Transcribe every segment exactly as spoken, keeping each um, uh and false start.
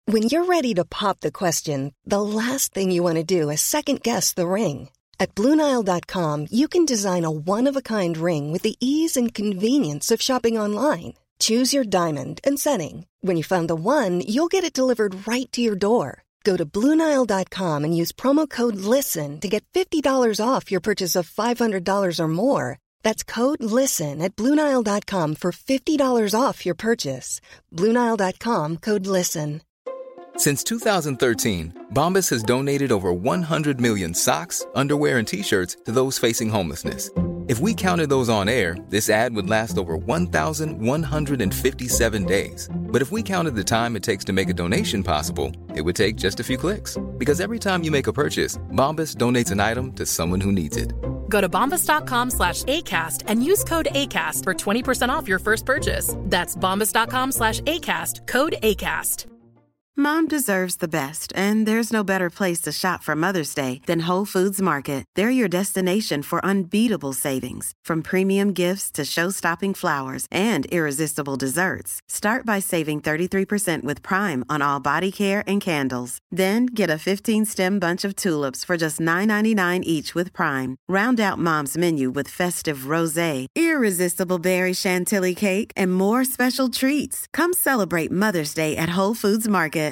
When you're ready to pop the question, the last thing you want to do is second-guess the ring. At Blue Nile dot com, you can design a one-of-a-kind ring with the ease and convenience of shopping online. Choose your diamond and setting. When you find the one, you'll get it delivered right to your door. Go to Blue Nile dot com and use promo code LISTEN to get fifty dollars off your purchase of five hundred dollars or more. That's code LISTEN at Blue Nile dot com for fifty dollars off your purchase. Blue Nile dot com, code LISTEN. Since two thousand thirteen, Bombas has donated over one hundred million socks, underwear, and T-shirts to those facing homelessness. If we counted those on air, this ad would last over one thousand one hundred fifty-seven days. But if we counted the time it takes to make a donation possible, it would take just a few clicks. Because every time you make a purchase, Bombas donates an item to someone who needs it. Go to bombas.com slash ACAST and use code ACAST for twenty percent off your first purchase. That's bombas.com slash ACAST, code ACAST. Mom deserves the best, and there's no better place to shop for Mother's Day than Whole Foods Market. They're your destination for unbeatable savings, from premium gifts to show-stopping flowers and irresistible desserts. Start by saving thirty-three percent with Prime on all body care and candles. Then get a fifteen-stem bunch of tulips for just nine ninety-nine each with Prime. Round out Mom's menu with festive rosé, irresistible berry chantilly cake, and more special treats. Come celebrate Mother's Day at Whole Foods Market.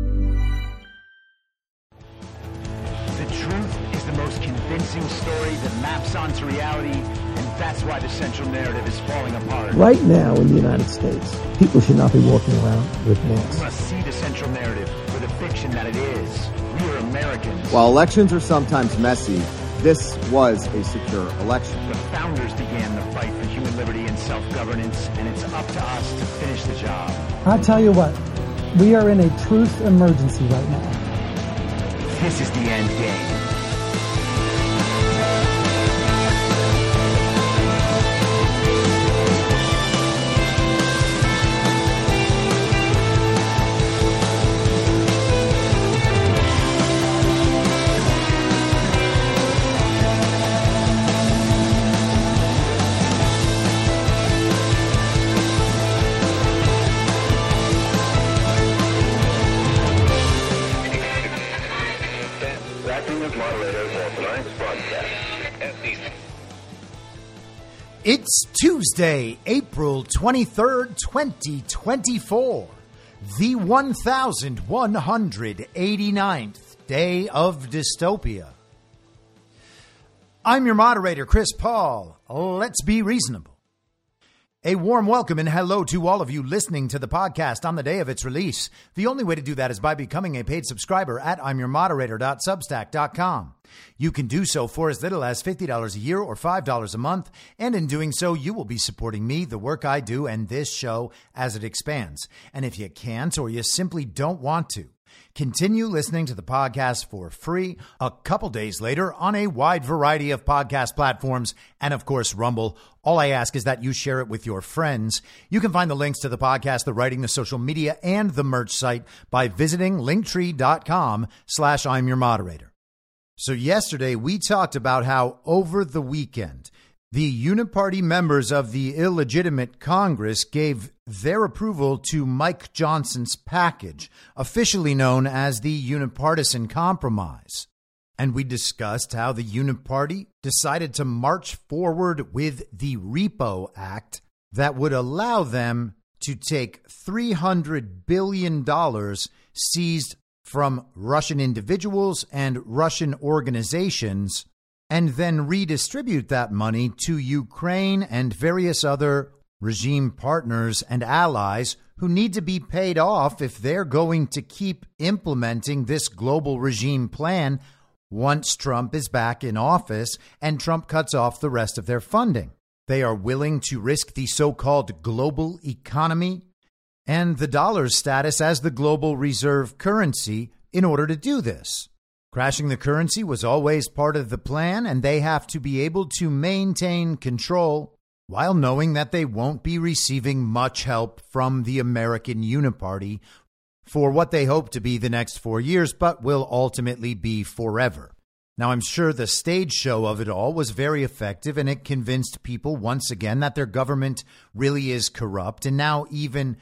Truth is the most convincing story that maps onto reality, and that's why the central narrative is falling apart. Right now in the United States, people should not be walking around with masks. We must see the central narrative for the fiction that it is. We are Americans. While elections are sometimes messy, this was a secure election. The founders began the fight for human liberty and self-governance, and it's up to us to finish the job. I tell you what, we are in a truth emergency right now. This is the end game. It's Tuesday, April twenty-third, twenty twenty-four, the one thousand one hundred eighty-ninth day of dystopia. I'm your moderator, Chris Paul. Let's be reasonable. A warm welcome and hello to all of you listening to the podcast on the day of its release. The only way to do that is by becoming a paid subscriber at I'm your moderator dot substack dot com. You can do so for as little as fifty dollars a year or five dollars a month, and in doing so, you will be supporting me, the work I do, and this show as it expands. And if you can't or you simply don't want to, continue listening to the podcast for free a couple days later on a wide variety of podcast platforms and, of course, Rumble. All I ask is that you share it with your friends. You can find the links to the podcast, the writing, the social media, and the merch site by visiting linktree dot com slash I'm your moderator. So yesterday we talked about how over the weekend, the uniparty members of the illegitimate Congress gave their approval to Mike Johnson's package, officially known as the Unipartisan Compromise. And we discussed how the Uniparty decided to march forward with the Repo Act that would allow them to take three hundred billion dollars seized from Russian individuals and Russian organizations and then redistribute that money to Ukraine and various other regime partners and allies who need to be paid off if they're going to keep implementing this global regime plan once Trump is back in office and Trump cuts off the rest of their funding. They are willing to risk the so-called global economy and the dollar's status as the global reserve currency in order to do this. Crashing the currency was always part of the plan, and they have to be able to maintain control while knowing that they won't be receiving much help from the American Uniparty for what they hope to be the next four years, but will ultimately be forever. Now, I'm sure the stage show of it all was very effective, and it convinced people once again that their government really is corrupt, and now even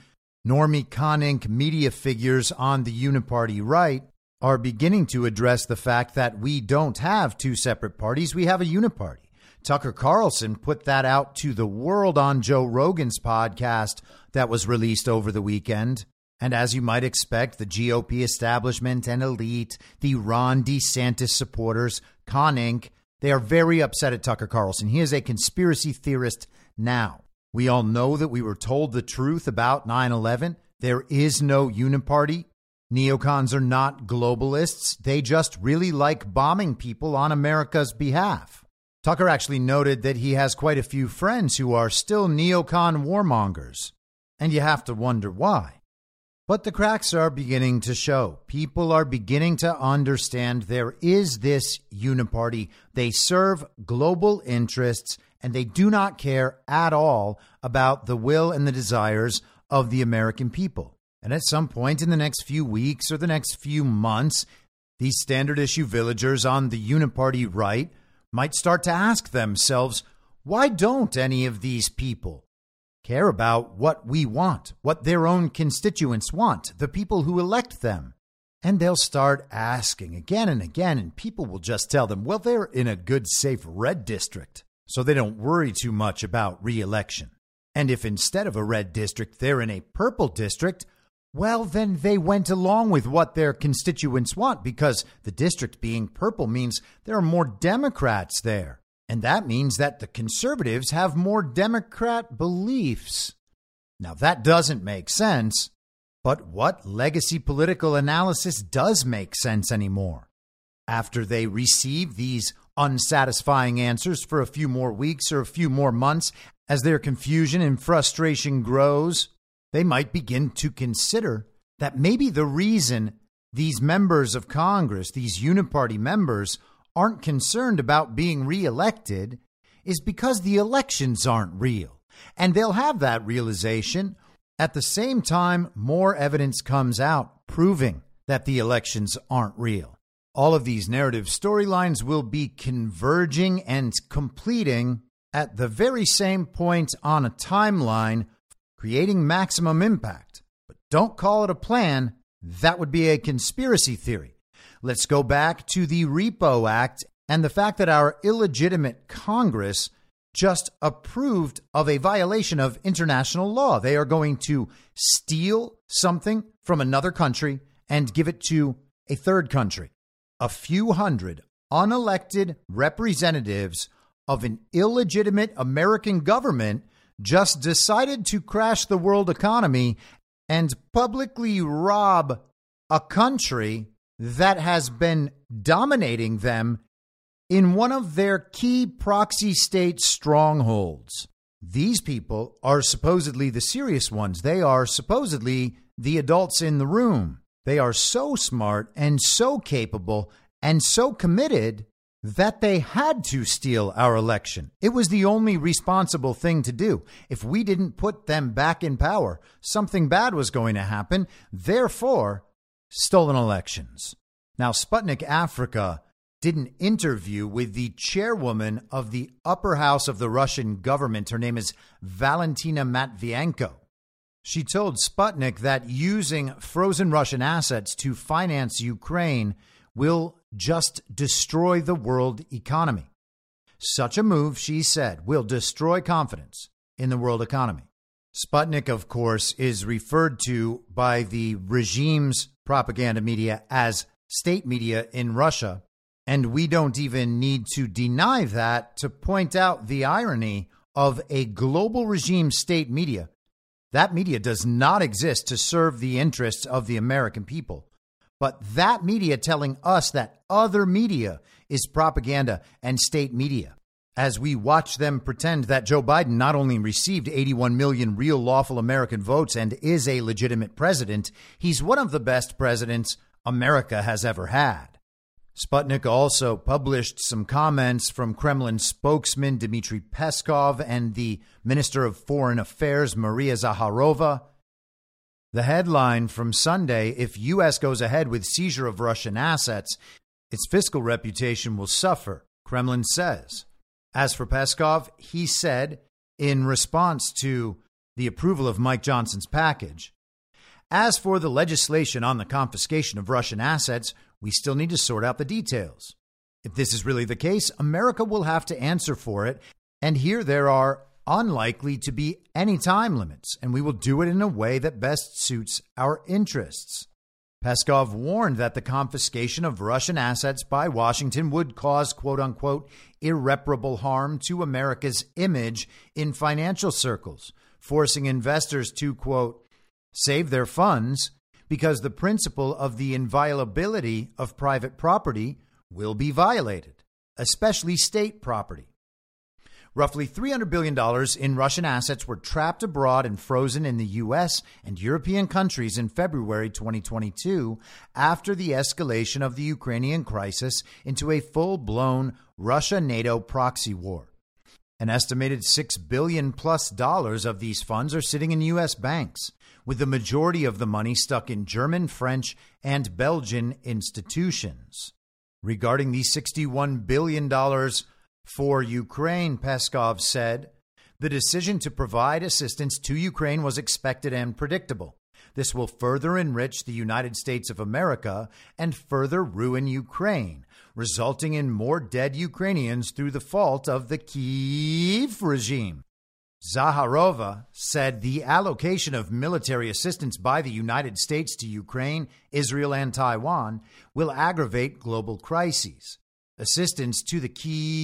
Normie Conink media figures on the uniparty right are beginning to address the fact that we don't have two separate parties. We have a uniparty. Tucker Carlson put that out to the world on Joe Rogan's podcast that was released over the weekend. And as you might expect, the G O P establishment and elite, the Ron DeSantis supporters, Conink, they are very upset at Tucker Carlson. He is a conspiracy theorist now. We all know that we were told the truth about nine eleven. There is no uniparty. Neocons are not globalists. They just really like bombing people on America's behalf. Tucker actually noted that he has quite a few friends who are still neocon warmongers. And you have to wonder why. But the cracks are beginning to show. People are beginning to understand there is this uniparty. They serve global interests, and they do not care at all about the will and the desires of the American people. And at some point in the next few weeks or the next few months, these standard issue villagers on the uniparty right might start to ask themselves, why don't any of these people care about what we want, what their own constituents want, the people who elect them? And they'll start asking again and again, and people will just tell them, well, they're in a good, safe red district, so they don't worry too much about re-election. And if instead of a red district, they're in a purple district, well, then they went along with what their constituents want, because the district being purple means there are more Democrats there. And that means that the conservatives have more Democrat beliefs. Now, that doesn't make sense. But what legacy political analysis does make sense anymore? After they receive these unsatisfying answers for a few more weeks or a few more months, as their confusion and frustration grows, they might begin to consider that maybe the reason these members of Congress, these uniparty members, aren't concerned about being reelected is because the elections aren't real. And they'll have that realization. At the same time, more evidence comes out proving that the elections aren't real. All of these narrative storylines will be converging and completing at the very same point on a timeline, creating maximum impact. But don't call it a plan. That would be a conspiracy theory. Let's go back to the Repo Act and the fact that our illegitimate Congress just approved of a violation of international law. They are going to steal something from another country and give it to a third country. A few hundred unelected representatives of an illegitimate American government just decided to crash the world economy and publicly rob a country that has been dominating them in one of their key proxy state strongholds. These people are supposedly the serious ones. They are supposedly the adults in the room. They are so smart and so capable and so committed that they had to steal our election. It was the only responsible thing to do. If we didn't put them back in power, something bad was going to happen. Therefore, stolen elections. Now, Sputnik Africa did an interview with the chairwoman of the upper house of the Russian government. Her name is Valentina Matvienko. She told Sputnik that using frozen Russian assets to finance Ukraine will just destroy the world economy. Such a move, she said, will destroy confidence in the world economy. Sputnik, of course, is referred to by the regime's propaganda media as state media in Russia, and we don't even need to deny that to point out the irony of a global regime state media. That media does not exist to serve the interests of the American people. But that media telling us that other media is propaganda and state media. As we watch them pretend that Joe Biden not only received eighty-one million real lawful American votes and is a legitimate president, he's one of the best presidents America has ever had. Sputnik also published some comments from Kremlin spokesman Dmitry Peskov and the Minister of Foreign Affairs Maria Zakharova. The headline from Sunday, if U S goes ahead with seizure of Russian assets, its fiscal reputation will suffer, Kremlin says. As for Peskov, he said, in response to the approval of Mike Johnson's package, As for the legislation on the confiscation of Russian assets, we still need to sort out the details. If this is really the case, America will have to answer for it, and here there are unlikely to be any time limits, and we will do it in a way that best suits our interests. Peskov warned that the confiscation of Russian assets by Washington would cause, quote-unquote, irreparable harm to America's image in financial circles, forcing investors to, quote, save their funds because the principle of the inviolability of private property will be violated, especially state property. Roughly three hundred billion dollars in Russian assets were trapped abroad and frozen in the U S and European countries in February twenty twenty-two after the escalation of the Ukrainian crisis into a full-blown Russia-NATO proxy war. An estimated six billion dollars plus dollars of these funds are sitting in U S banks, with the majority of the money stuck in German, French, and Belgian institutions. Regarding the sixty-one billion dollars for Ukraine, Peskov said, the decision to provide assistance to Ukraine was expected and predictable. This will further enrich the United States of America and further ruin Ukraine, resulting in more dead Ukrainians through the fault of the Kyiv regime. Zakharova said the allocation of military assistance by the United States to Ukraine, Israel, and Taiwan will aggravate global crises. Assistance to the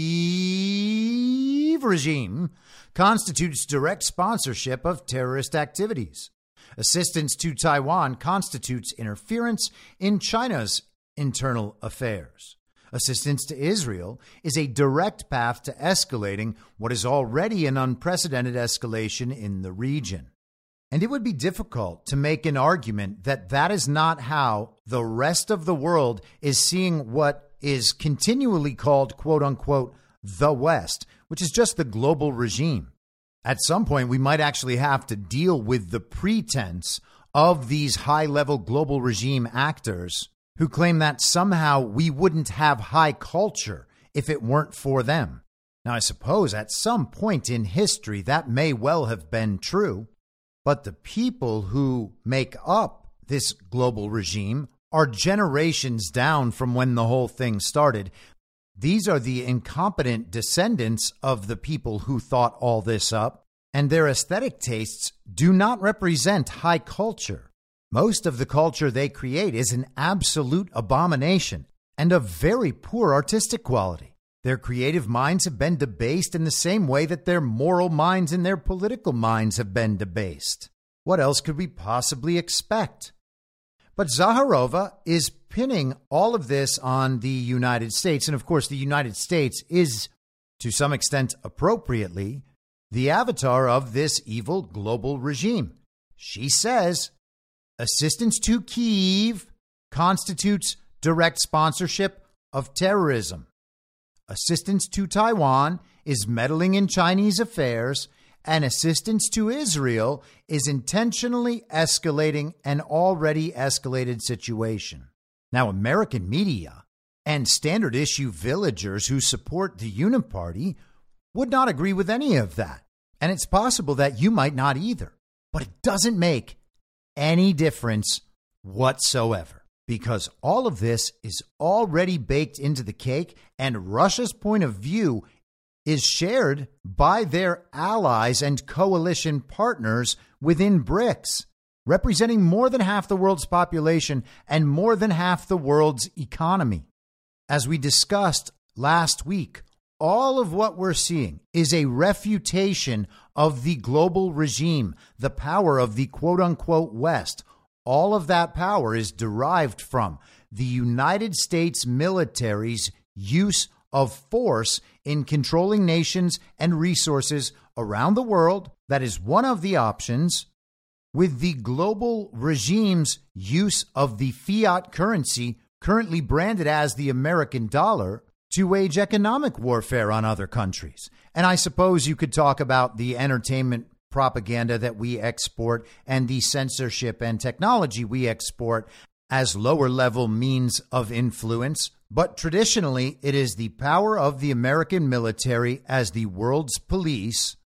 Kyiv regime constitutes direct sponsorship of terrorist activities. Assistance to Taiwan constitutes interference in China's internal affairs. Assistance to Israel is a direct path to escalating what is already an unprecedented escalation in the region. And it would be difficult to make an argument that that is not how the rest of the world is seeing what is continually called, quote unquote, the West, which is just the global regime. At some point, we might actually have to deal with the pretense of these high-level global regime actors who claim that somehow we wouldn't have high culture if it weren't for them. Now, I suppose at some point in history that may well have been true, but the people who make up this global regime are generations down from when the whole thing started. These are the incompetent descendants of the people who thought all this up, and their aesthetic tastes do not represent high culture. Most of the culture they create is an absolute abomination and of very poor artistic quality. Their creative minds have been debased in the same way that their moral minds and their political minds have been debased. What else could we possibly expect? But Zakharova is pinning all of this on the United States. And of course, the United States is, to some extent appropriately, the avatar of this evil global regime. She says assistance to Kyiv constitutes direct sponsorship of terrorism. Assistance to Taiwan is meddling in Chinese affairs, and assistance to Israel is intentionally escalating an already escalated situation. Now, American media and standard issue villagers who support the Uniparty would not agree with any of that. And it's possible that you might not either. But it doesn't make any difference whatsoever, because all of this is already baked into the cake, and Russia's point of view is shared by their allies and coalition partners within BRICS, representing more than half the world's population and more than half the world's economy. As we discussed last week, all of what we're seeing is a refutation of the global regime, the power of the quote-unquote West. All of that power is derived from the United States military's use of force in controlling nations and resources around the world. That is one of the options, with the global regime's use of the fiat currency, currently branded as the American dollar, to wage economic warfare on other countries. And I suppose you could talk about the entertainment propaganda that we export and the censorship and technology we export as lower level means of influence. But traditionally, it is the power of the American military as the world's police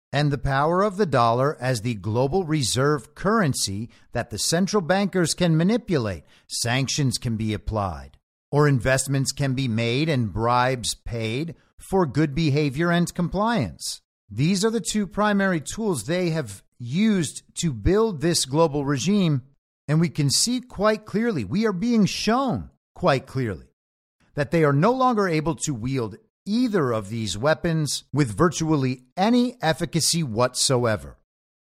and the power of the dollar as the global reserve currency that the central bankers can manipulate. Sanctions can be applied, or investments can be made and bribes paid for good behavior and compliance. These are the two primary tools they have used to build this global regime, and we can see quite clearly, we are being shown quite clearly, that they are no longer able to wield either of these weapons with virtually any efficacy whatsoever.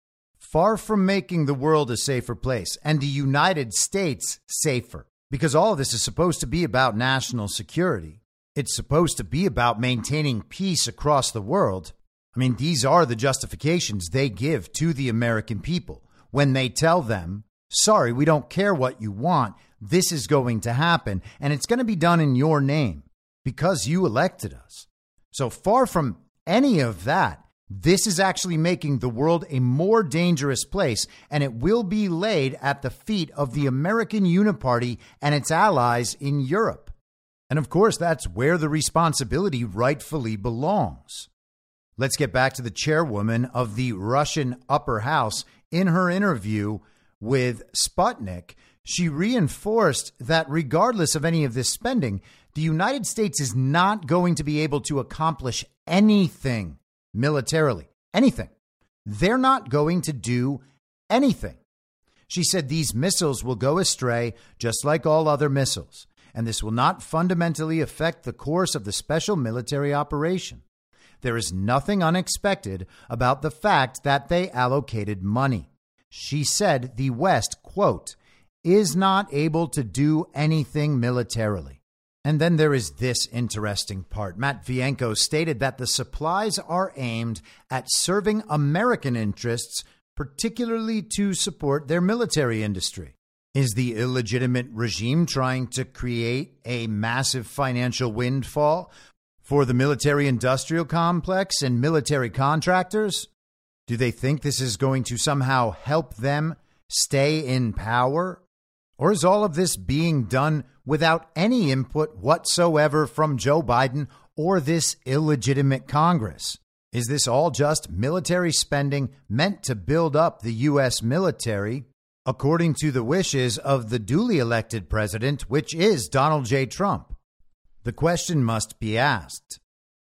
Far from making the world a safer place and the United States safer, because all of this is supposed to be about national security. It's supposed to be about maintaining peace across the world. I mean, these are the justifications they give to the American people when they tell them, sorry, we don't care what you want. This is going to happen, and it's going to be done in your name because you elected us. So far from any of that, this is actually making the world a more dangerous place, and it will be laid at the feet of the American Uniparty and its allies in Europe. And of course, that's where the responsibility rightfully belongs. Let's get back to the chairwoman of the Russian upper house. In her interview with Sputnik, she reinforced that regardless of any of this spending, the United States is not going to be able to accomplish anything militarily. Anything. They're not going to do anything. She said these missiles will go astray just like all other missiles, and this will not fundamentally affect the course of the special military operation. There is nothing unexpected about the fact that they allocated money. She said the West, quote, is not able to do anything militarily. And then there is this interesting part. Matvienko stated that the supplies are aimed at serving American interests, particularly to support their military industry. Is the illegitimate regime trying to create a massive financial windfall for the military-industrial complex and military contractors? Do they think this is going to somehow help them stay in power? Or is all of this being done without any input whatsoever from Joe Biden or this illegitimate Congress? Is this all just military spending meant to build up the U S military according to the wishes of the duly elected president, which is Donald J. Trump? The question must be asked.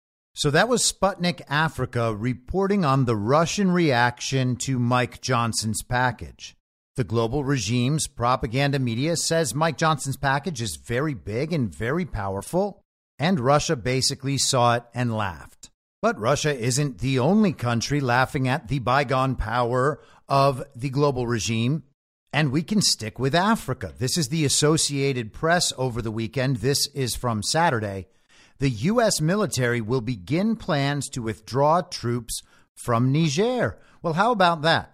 So that was Sputnik Africa reporting on the Russian reaction to Mike Johnson's package. The global regime's propaganda media says Mike Johnson's package is very big and very powerful, and Russia basically saw it and laughed. But Russia isn't the only country laughing at the bygone power of the global regime, and we can stick with Africa. This is the Associated Press over the weekend. This is from Saturday. The U S military will begin plans to withdraw troops from Niger. Well, how about that?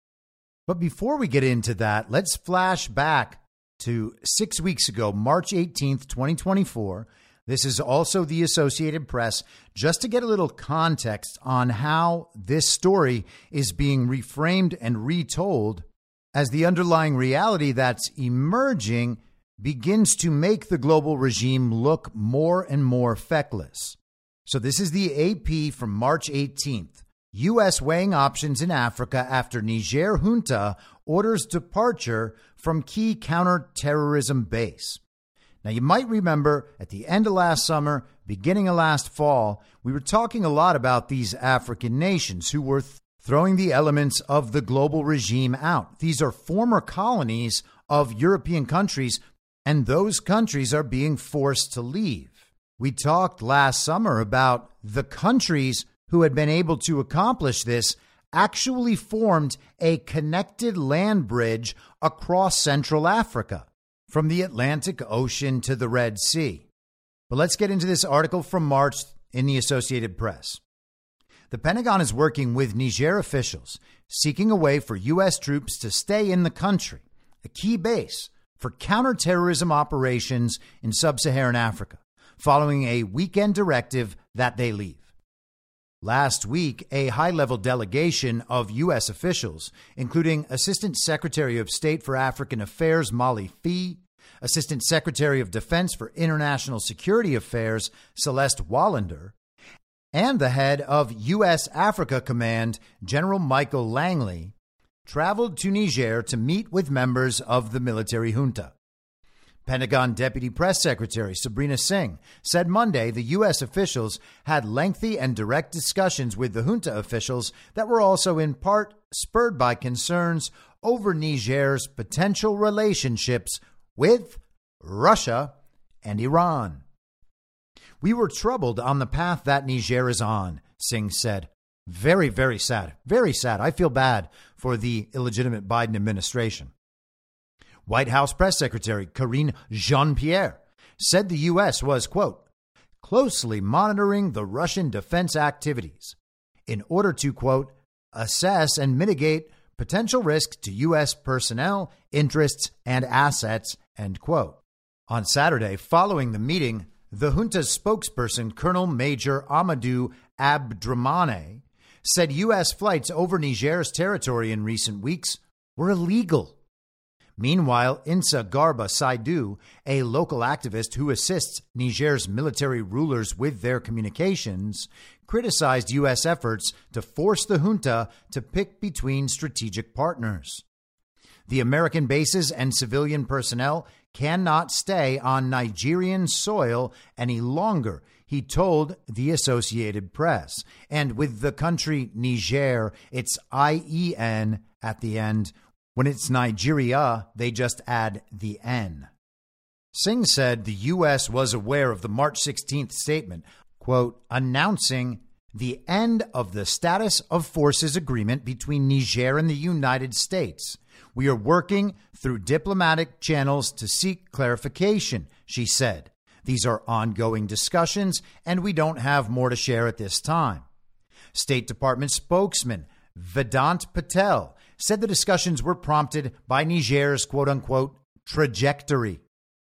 But before we get into that, let's flash back to six weeks ago, March eighteenth, twenty twenty-four. This is also the Associated Press, just to get a little context on how this story is being reframed and retold as the underlying reality that's emerging begins to make the global regime look more and more feckless. So this is the A P from March eighteenth. U S weighing options in Africa after Niger junta orders departure from key counterterrorism base. Now, you might remember at the end of last summer, beginning of last fall, we were talking a lot about these African nations who were th- throwing the elements of the global regime out. These are former colonies of European countries, and those countries are being forced to leave. We talked last summer about the countries who had been able to accomplish this actually formed a connected land bridge across Central Africa, from the Atlantic Ocean to the Red Sea. But let's get into this article from March in the Associated Press. The Pentagon is working with Niger officials seeking a way for U S troops to stay in the country, a key base for counterterrorism operations in sub-Saharan Africa, following a weekend directive that they leave. Last week, a high-level delegation of U S officials, including Assistant Secretary of State for African Affairs Molly Fee, Assistant Secretary of Defense for International Security Affairs Celeste Wallander, and the head of U S Africa Command, General Michael Langley, traveled to Niger to meet with members of the military junta. Pentagon Deputy Press Secretary Sabrina Singh said Monday the U S officials had lengthy and direct discussions with the junta officials that were also in part spurred by concerns over Niger's potential relationships with Russia and Iran. We were troubled on the path that Niger is on, Singh said. Very, very sad. Very sad. I feel bad for the illegitimate Biden administration. White House Press Secretary Karine Jean-Pierre said the U S was, quote, closely monitoring the Russian defense activities in order to, quote, assess and mitigate potential risk to U S personnel, interests, and assets, end quote. On Saturday, following the meeting, the junta's spokesperson, Colonel Major Amadou Abdrahmane, said U S flights over Niger's territory in recent weeks were illegal. Meanwhile, Insa Garba Saidu, a local activist who assists Niger's military rulers with their communications, criticized U S efforts to force the junta to pick between strategic partners. The American bases and civilian personnel cannot stay on Nigerian soil any longer, he told the Associated Press. And with the country Niger, it's I E N at the end. When it's Nigeria, they just add the N. Singh said the U S was aware of the March sixteenth statement, quote, announcing the end of the status of forces agreement between Niger and the United States. We are working through diplomatic channels to seek clarification, she said. These are ongoing discussions, and we don't have more to share at this time. State Department spokesman Vedant Patel said the discussions were prompted by Niger's quote-unquote trajectory.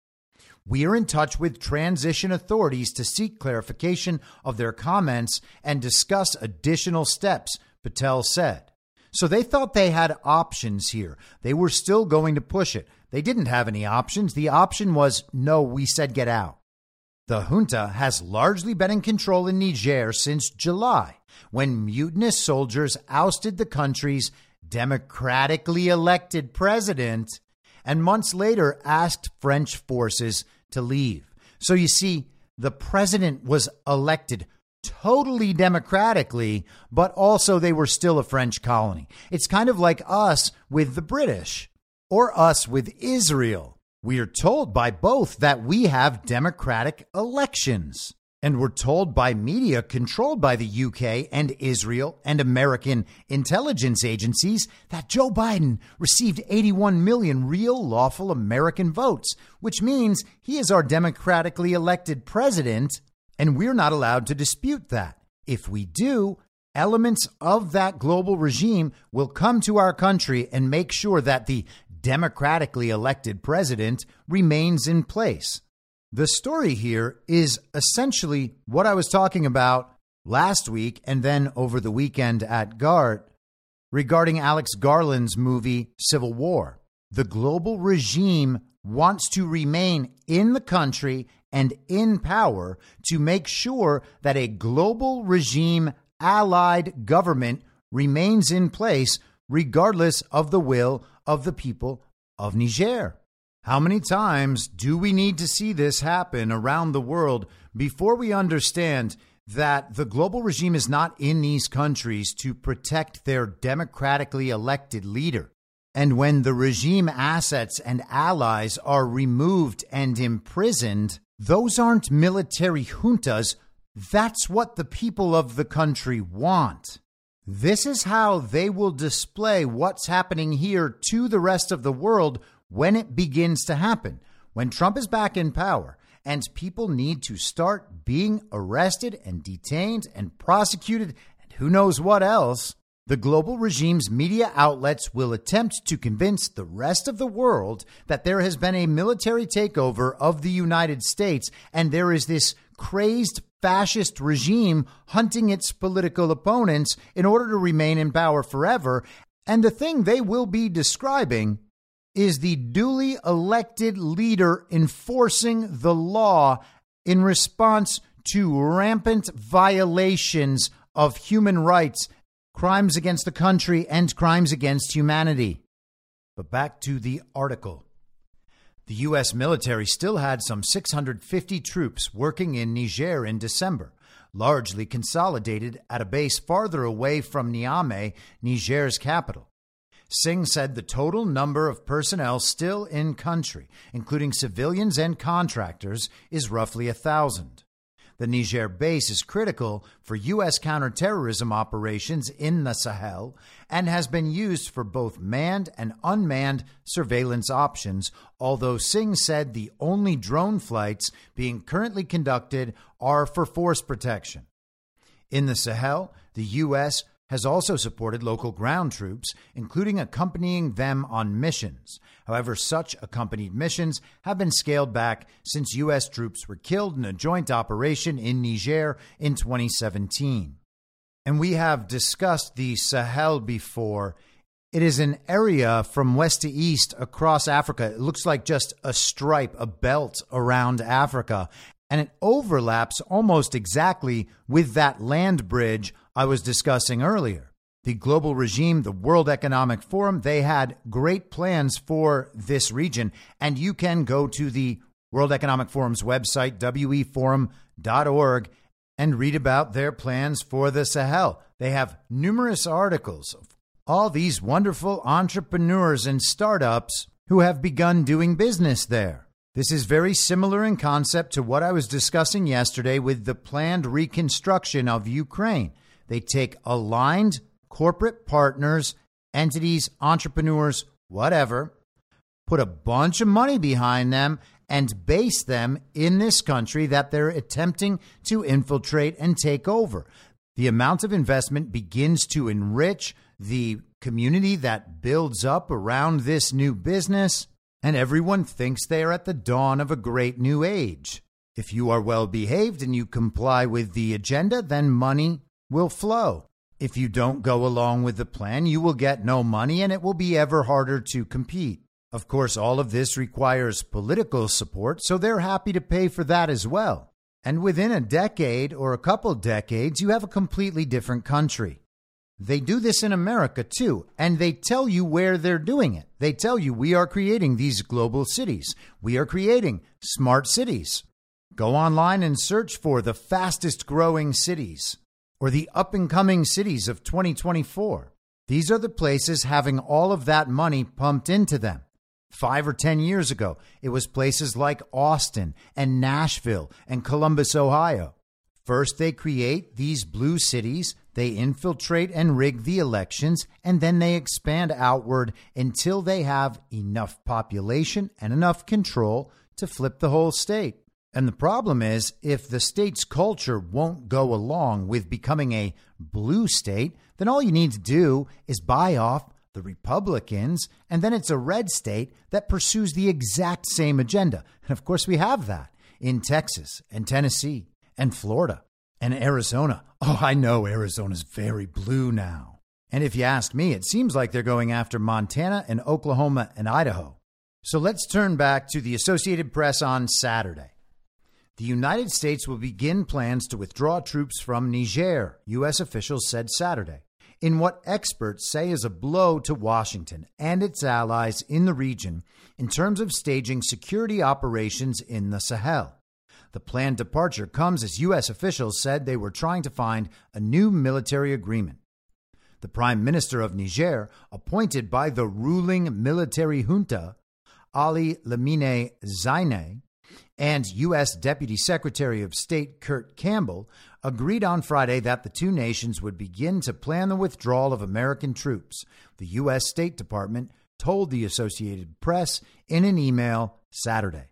We are in touch with transition authorities to seek clarification of their comments and discuss additional steps, Patel said. So they thought they had options here. They were still going to push it. They didn't have any options. The option was, no, we said get out. The junta has largely been in control in Niger since July, when mutinous soldiers ousted the country's democratically elected president and months later asked French forces to leave. So you see, the president was elected totally democratically, but also they were still a French colony. It's kind of like us with the British or us with Israel. We are told by both that we have democratic elections. And we're told by media controlled by the U K and Israel and American intelligence agencies that Joe Biden received eighty-one million real lawful American votes, which means he is our democratically elected president, and we're not allowed to dispute that. If we do, elements of that global regime will come to our country and make sure that the democratically elected president remains in place. The story here is essentially what I was talking about last week and then over the weekend at GART regarding Alex Garland's movie Civil War. The global regime wants to remain in the country and in power to make sure that a global regime allied government remains in place regardless of the will of the people of Niger. How many times do we need to see this happen around the world before we understand that the global regime is not in these countries to protect their democratically elected leader? And when the regime assets and allies are removed and imprisoned, those aren't military juntas. That's what the people of the country want. This is how they will display what's happening here to the rest of the world when it begins to happen. When Trump is back in power and people need to start being arrested and detained and prosecuted and who knows what else, the global regime's media outlets will attempt to convince the rest of the world that there has been a military takeover of the United States and there is this crazed fascist regime hunting its political opponents in order to remain in power forever. And the thing they will be describing is the duly elected leader enforcing the law in response to rampant violations of human rights, crimes against the country, and crimes against humanity. But back to the article. The U S military still had some six hundred fifty troops working in Niger in December, largely consolidated at a base farther away from Niamey, Niger's capital. Singh said the total number of personnel still in country, including civilians and contractors, is roughly a thousand. The Niger base is critical for U S counterterrorism operations in the Sahel and has been used for both manned and unmanned surveillance options, although Singh said the only drone flights being currently conducted are for force protection. In the Sahel, the U S has also supported local ground troops, including accompanying them on missions. However, such accompanied missions have been scaled back since U S troops were killed in a joint operation in Niger in twenty seventeen. And we have discussed the Sahel before. It is an area from west to east across Africa. It looks like just a stripe, a belt around Africa. And it overlaps almost exactly with that land bridge I was discussing earlier. The global regime, the World Economic Forum, they had great plans for this region. And you can go to the World Economic Forum's website, W E forum dot org, and read about their plans for the Sahel. They have numerous articles of all these wonderful entrepreneurs and startups who have begun doing business there. This is very similar in concept to what I was discussing yesterday with the planned reconstruction of Ukraine. They take aligned corporate partners, entities, entrepreneurs, whatever, put a bunch of money behind them and base them in this country that they're attempting to infiltrate and take over. The amount of investment begins to enrich the community that builds up around this new business, and everyone thinks they are at the dawn of a great new age. If you are well behaved and you comply with the agenda, then money will flow. If you don't go along with the plan, you will get no money and it will be ever harder to compete. Of course, all of this requires political support, so they're happy to pay for that as well. And within a decade or a couple decades, you have a completely different country. They do this in America too, and they tell you where they're doing it. They tell you we are creating these global cities. We are creating smart cities. Go online and search for the fastest growing cities or the up and coming cities of twenty twenty-four. These are the places having all of that money pumped into them. Five or ten years ago, it was places like Austin and Nashville and Columbus, Ohio. First, they create these blue cities, they infiltrate and rig the elections, and then they expand outward until they have enough population and enough control to flip the whole state. And the problem is, if the state's culture won't go along with becoming a blue state, then all you need to do is buy off the Republicans, and then it's a red state that pursues the exact same agenda. And of course, we have that in Texas and Tennessee and Florida and Arizona. Oh, I know Arizona's very blue now. And if you ask me, it seems like they're going after Montana and Oklahoma and Idaho. So let's turn back to the Associated Press on Saturday. The United States will begin plans to withdraw troops from Niger, U S officials said Saturday, in what experts say is a blow to Washington and its allies in the region in terms of staging security operations in the Sahel. The planned departure comes as U S officials said they were trying to find a new military agreement. The Prime Minister of Niger, appointed by the ruling military junta, Ali Lamine Zaine, and U S Deputy Secretary of State Kurt Campbell agreed on Friday that the two nations would begin to plan the withdrawal of American troops, the U S State Department told the Associated Press in an email Saturday.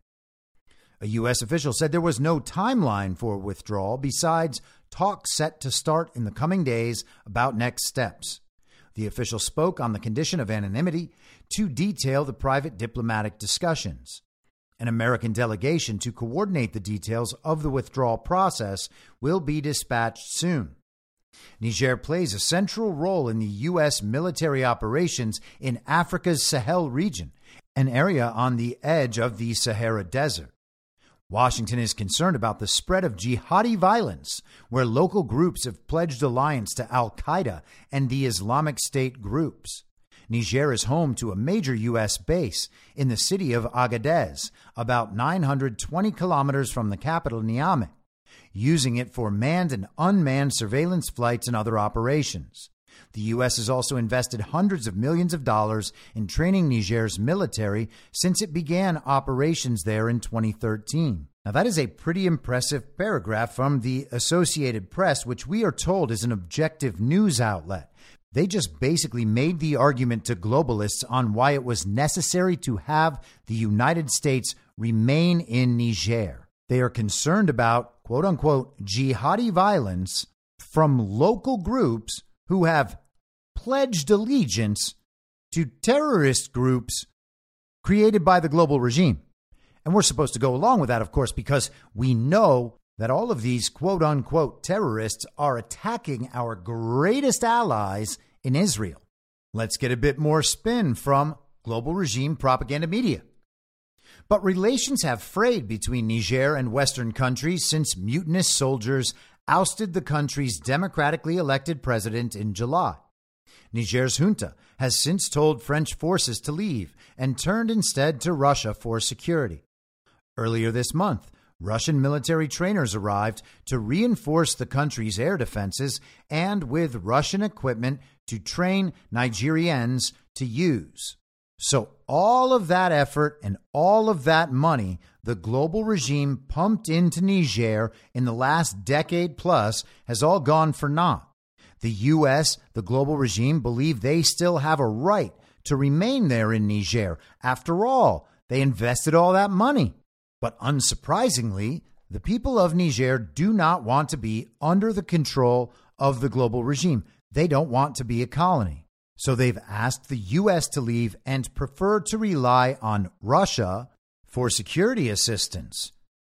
A U S official said there was no timeline for withdrawal besides talks set to start in the coming days about next steps. The official spoke on the condition of anonymity to detail the private diplomatic discussions. An American delegation to coordinate the details of the withdrawal process will be dispatched soon. Niger plays a central role in the U S military operations in Africa's Sahel region, an area on the edge of the Sahara Desert. Washington is concerned about the spread of jihadi violence, where local groups have pledged alliance to al-Qaeda and the Islamic State groups. Niger is home to a major U S base in the city of Agadez, about nine hundred twenty kilometers from the capital, Niamey, using it for manned and unmanned surveillance flights and other operations. The U S has also invested hundreds of millions of dollars in training Niger's military since it began operations there in twenty thirteen. Now, that is a pretty impressive paragraph from the Associated Press, which we are told is an objective news outlet. They just basically made the argument to globalists on why it was necessary to have the United States remain in Niger. They are concerned about, quote unquote, jihadi violence from local groups who have pledged allegiance to terrorist groups created by the global regime. And we're supposed to go along with that, of course, because we know that all of these quote unquote terrorists are attacking our greatest allies in Israel. Let's get a bit more spin from global regime propaganda media. But relations have frayed between Niger and Western countries since mutinous soldiers ousted the country's democratically elected president in July. Niger's junta has since told French forces to leave and turned instead to Russia for security. Earlier this month, Russian military trainers arrived to reinforce the country's air defenses and with Russian equipment to train Nigerians to use. So all of that effort and all of that money the global regime pumped into Niger in the last decade plus has all gone for naught. The U S, the global regime, believe they still have a right to remain there in Niger. After all, they invested all that money. But unsurprisingly, the people of Niger do not want to be under the control of the global regime. They don't want to be a colony. So they've asked the U S to leave and prefer to rely on Russia for security assistance.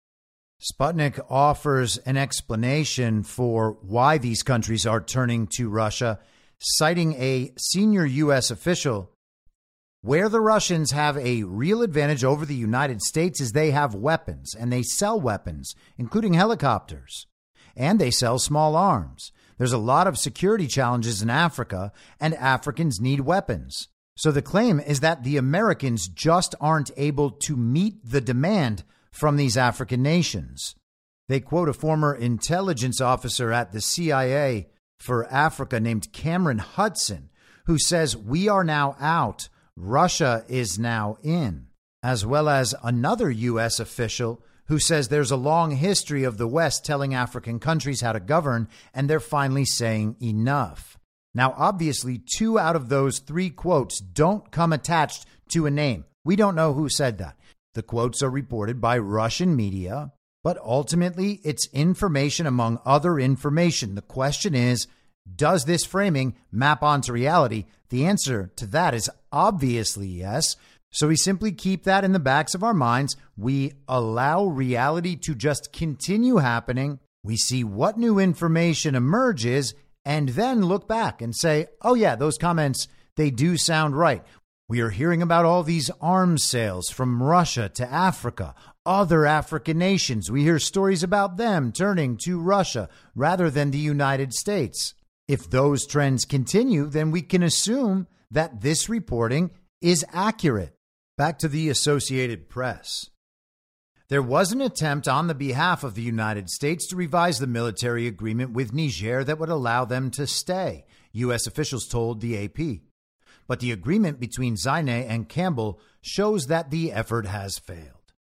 Sputnik offers an explanation for why these countries are turning to Russia, citing a senior U S official. Where the Russians have a real advantage over the United States is they have weapons, and they sell weapons, including helicopters, and they sell small arms. There's a lot of security challenges in Africa, and Africans need weapons. So the claim is that the Americans just aren't able to meet the demand from these African nations. They quote a former intelligence officer at the C I A for Africa named Cameron Hudson, who says, "We are now out. Russia is now in," as well as another U S official who says there's a long history of the West telling African countries how to govern, and they're finally saying enough. Now, obviously, two out of those three quotes don't come attached to a name. We don't know who said that. The quotes are reported by Russian media, but ultimately it's information among other information. The question is, does this framing map onto reality? The answer to that is obviously yes. So we simply keep that in the backs of our minds. We allow reality to just continue happening. We see what new information emerges and then look back and say, oh yeah, those comments, they do sound right. We are hearing about all these arms sales from Russia to Africa, other African nations. We hear stories about them turning to Russia rather than the United States. If those trends continue, then we can assume that this reporting is accurate. Back to the Associated Press. There was an attempt on the behalf of the United States to revise the military agreement with Niger that would allow them to stay, U S officials told the A P. But the agreement between Zayne and Campbell shows that the effort has failed.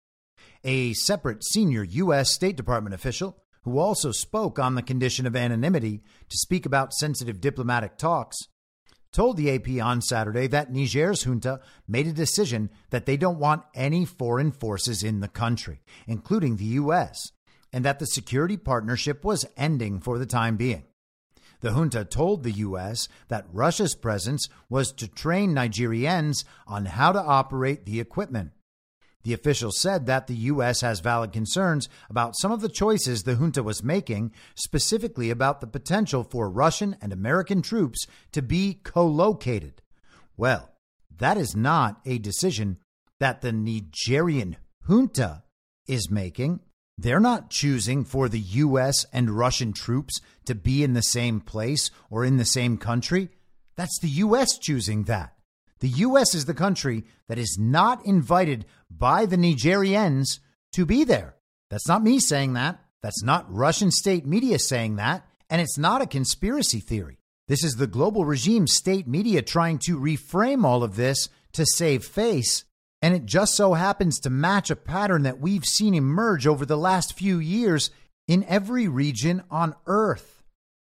A separate senior U S State Department official, who also spoke on the condition of anonymity to speak about sensitive diplomatic talks, told the A P on Saturday that Niger's junta made a decision that they don't want any foreign forces in the country, including the U S, and that the security partnership was ending for the time being. The junta told the U S that Russia's presence was to train Nigerians on how to operate the equipment. The official said that the U S has valid concerns about some of the choices the junta was making, specifically about the potential for Russian and American troops to be co-located. Well, that is not a decision that the Nigerian junta is making. They're not choosing for the U S and Russian troops to be in the same place or in the same country. That's the U S choosing that. The U S is the country that is not invited by the Nigerians to be there. That's not me saying that. That's not Russian state media saying that. And it's not a conspiracy theory. This is the global regime state media trying to reframe all of this to save face. And it just so happens to match a pattern that we've seen emerge over the last few years in every region on Earth.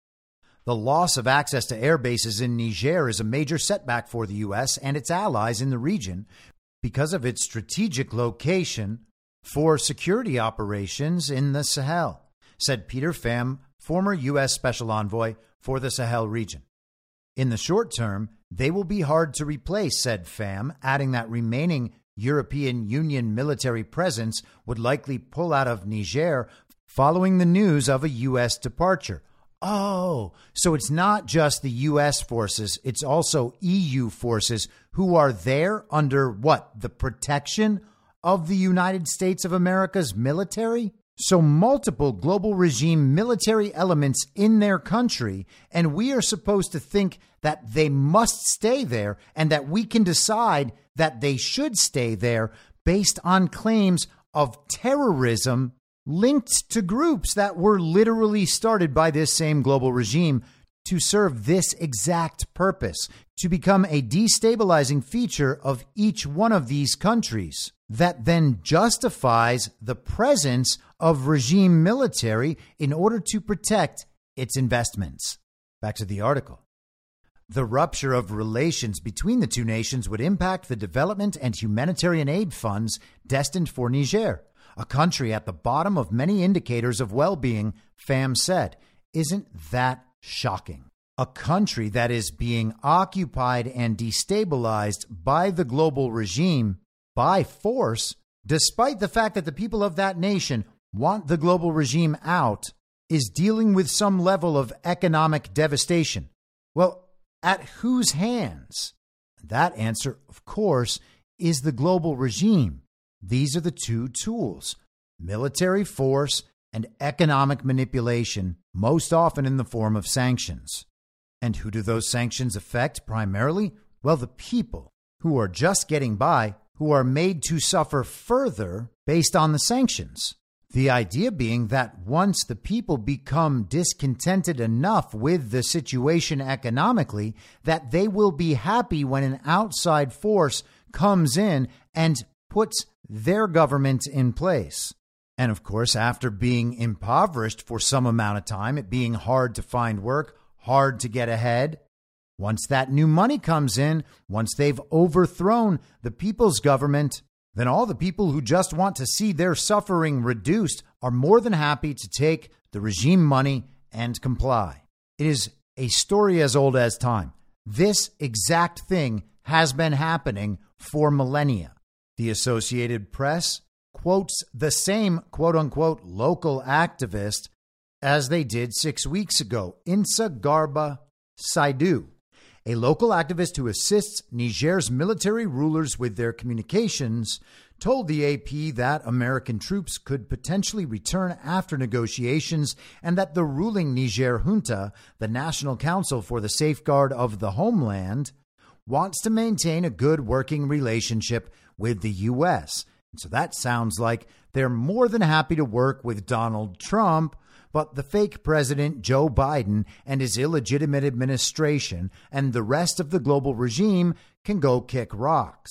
The loss of access to air bases in Niger is a major setback for the U S and its allies in the region because of its strategic location for security operations in the Sahel, said Peter Pham, former U S Special Envoy for the Sahel region. In the short term, they will be hard to replace, said Pham, adding that remaining European Union military presence would likely pull out of Niger following the news of a U S departure. Oh, so it's not just the U S forces, it's also E U forces who are there under what? The protection of the United States of America's military? So multiple global regime military elements in their country, and we are supposed to think that they must stay there and that we can decide that they should stay there based on claims of terrorism linked to groups that were literally started by this same global regime to serve this exact purpose, to become a destabilizing feature of each one of these countries that then justifies the presence of regime military in order to protect its investments. Back to the article. The rupture of relations between the two nations would impact the development and humanitarian aid funds destined for Niger, a country at the bottom of many indicators of well-being, Pham said. Isn't that shocking? A country that is being occupied and destabilized by the global regime by force, despite the fact that the people of that nation want the global regime out, is dealing with some level of economic devastation. Well, at whose hands? That answer, of course, is the global regime. These are the two tools: military force and economic manipulation, most often in the form of sanctions. And who do those sanctions affect primarily? Well, the people who are just getting by, who are made to suffer further based on the sanctions. The idea being that once the people become discontented enough with the situation economically, that they will be happy when an outside force comes in and puts their government in place. And of course, after being impoverished for some amount of time, it being hard to find work, hard to get ahead, once that new money comes in, once they've overthrown the people's government, then all the people who just want to see their suffering reduced are more than happy to take the regime money and comply. It is a story as old as time. This exact thing has been happening for millennia. The Associated Press quotes the same quote-unquote local activist as they did six weeks ago, Insa Garba Saidu, a local activist who assists Niger's military rulers with their communications, told the A P that American troops could potentially return after negotiations and that the ruling Niger junta, the National Council for the Safeguard of the Homeland, wants to maintain a good working relationship with the U S. And so that sounds like they're more than happy to work with Donald Trump, but the fake president, Joe Biden, and his illegitimate administration and the rest of the global regime can go kick rocks.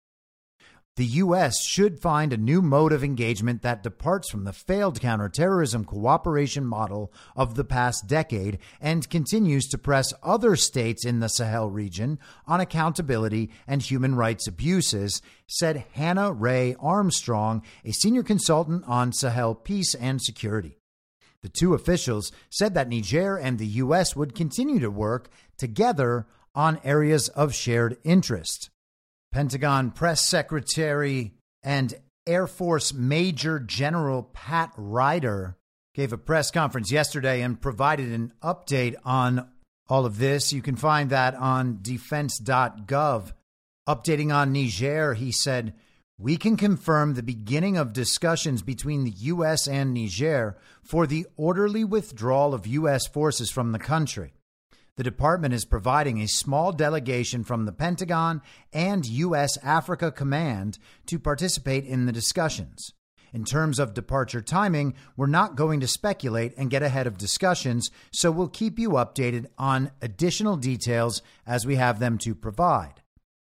The U S should find a new mode of engagement that departs from the failed counterterrorism cooperation model of the past decade and continues to press other states in the Sahel region on accountability and human rights abuses, said Hannah Ray Armstrong, a senior consultant on Sahel peace and security. The two officials said that Niger and the U S would continue to work together on areas of shared interest. Pentagon Press Secretary and Air Force Major General Pat Ryder gave a press conference yesterday and provided an update on all of this. You can find that on defense dot gov. Updating on Niger, he said, we can confirm the beginning of discussions between the U S and Niger for the orderly withdrawal of U S forces from the country. The department is providing a small delegation from the Pentagon and U S Africa Command to participate in the discussions. In terms of departure timing, we're not going to speculate and get ahead of discussions, so we'll keep you updated on additional details as we have them to provide.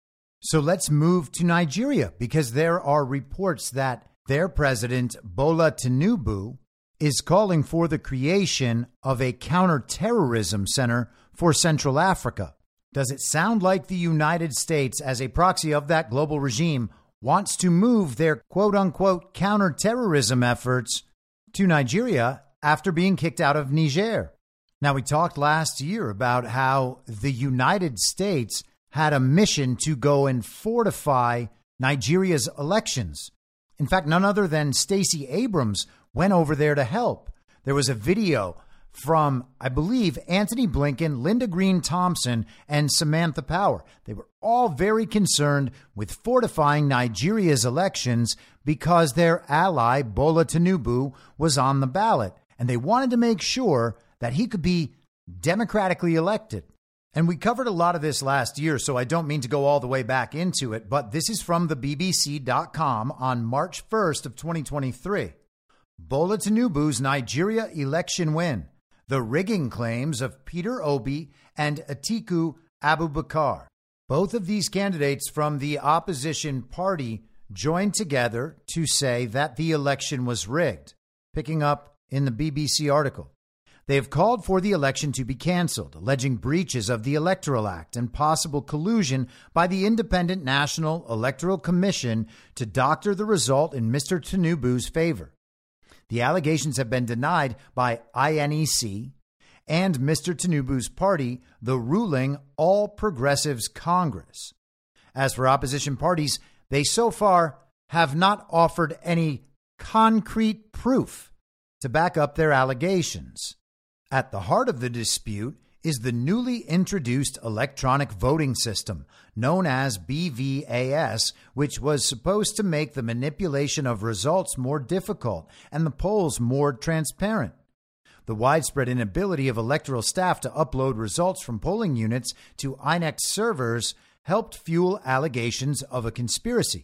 So let's move to Nigeria, because there are reports that their president, Bola Tinubu, is calling for the creation of a counterterrorism center for Central Africa. Does it sound like the United States, as a proxy of that global regime, wants to move their quote-unquote counterterrorism efforts to Nigeria after being kicked out of Niger? Now, we talked last year about how the United States had a mission to go and fortify Nigeria's elections. In fact, none other than Stacey Abrams went over there to help. There was a video from, I believe, Antony Blinken, Linda Green-Thompson, and Samantha Power. They were all very concerned with fortifying Nigeria's elections because their ally, Bola Tinubu, was on the ballot, and they wanted to make sure that he could be democratically elected. And we covered a lot of this last year, so I don't mean to go all the way back into it, but this is from the B B C dot com on March first of twenty twenty-three. Bola Tinubu's Nigeria election win. The rigging claims of Peter Obi and Atiku Abubakar. Both of these candidates from the opposition party joined together to say that the election was rigged. Picking up in the B B C article. They have called for the election to be canceled, alleging breaches of the Electoral Act and possible collusion by the Independent National Electoral Commission to doctor the result in Mister Tinubu's favor. The allegations have been denied by I N E C and Mister Tinubu's party, the ruling All Progressives Congress. As for opposition parties, they so far have not offered any concrete proof to back up their allegations. At the heart of the dispute is the newly introduced electronic voting system known as B V A S, which was supposed to make the manipulation of results more difficult and the polls more transparent. The widespread inability of electoral staff to upload results from polling units to I N E C servers helped fuel allegations of a conspiracy.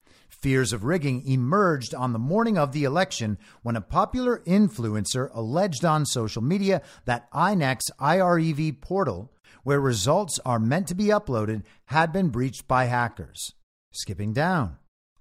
Fears of rigging emerged on the morning of the election when a popular influencer alleged on social media that I N E C's I R E V portal, where results are meant to be uploaded, had been breached by hackers. Skipping down.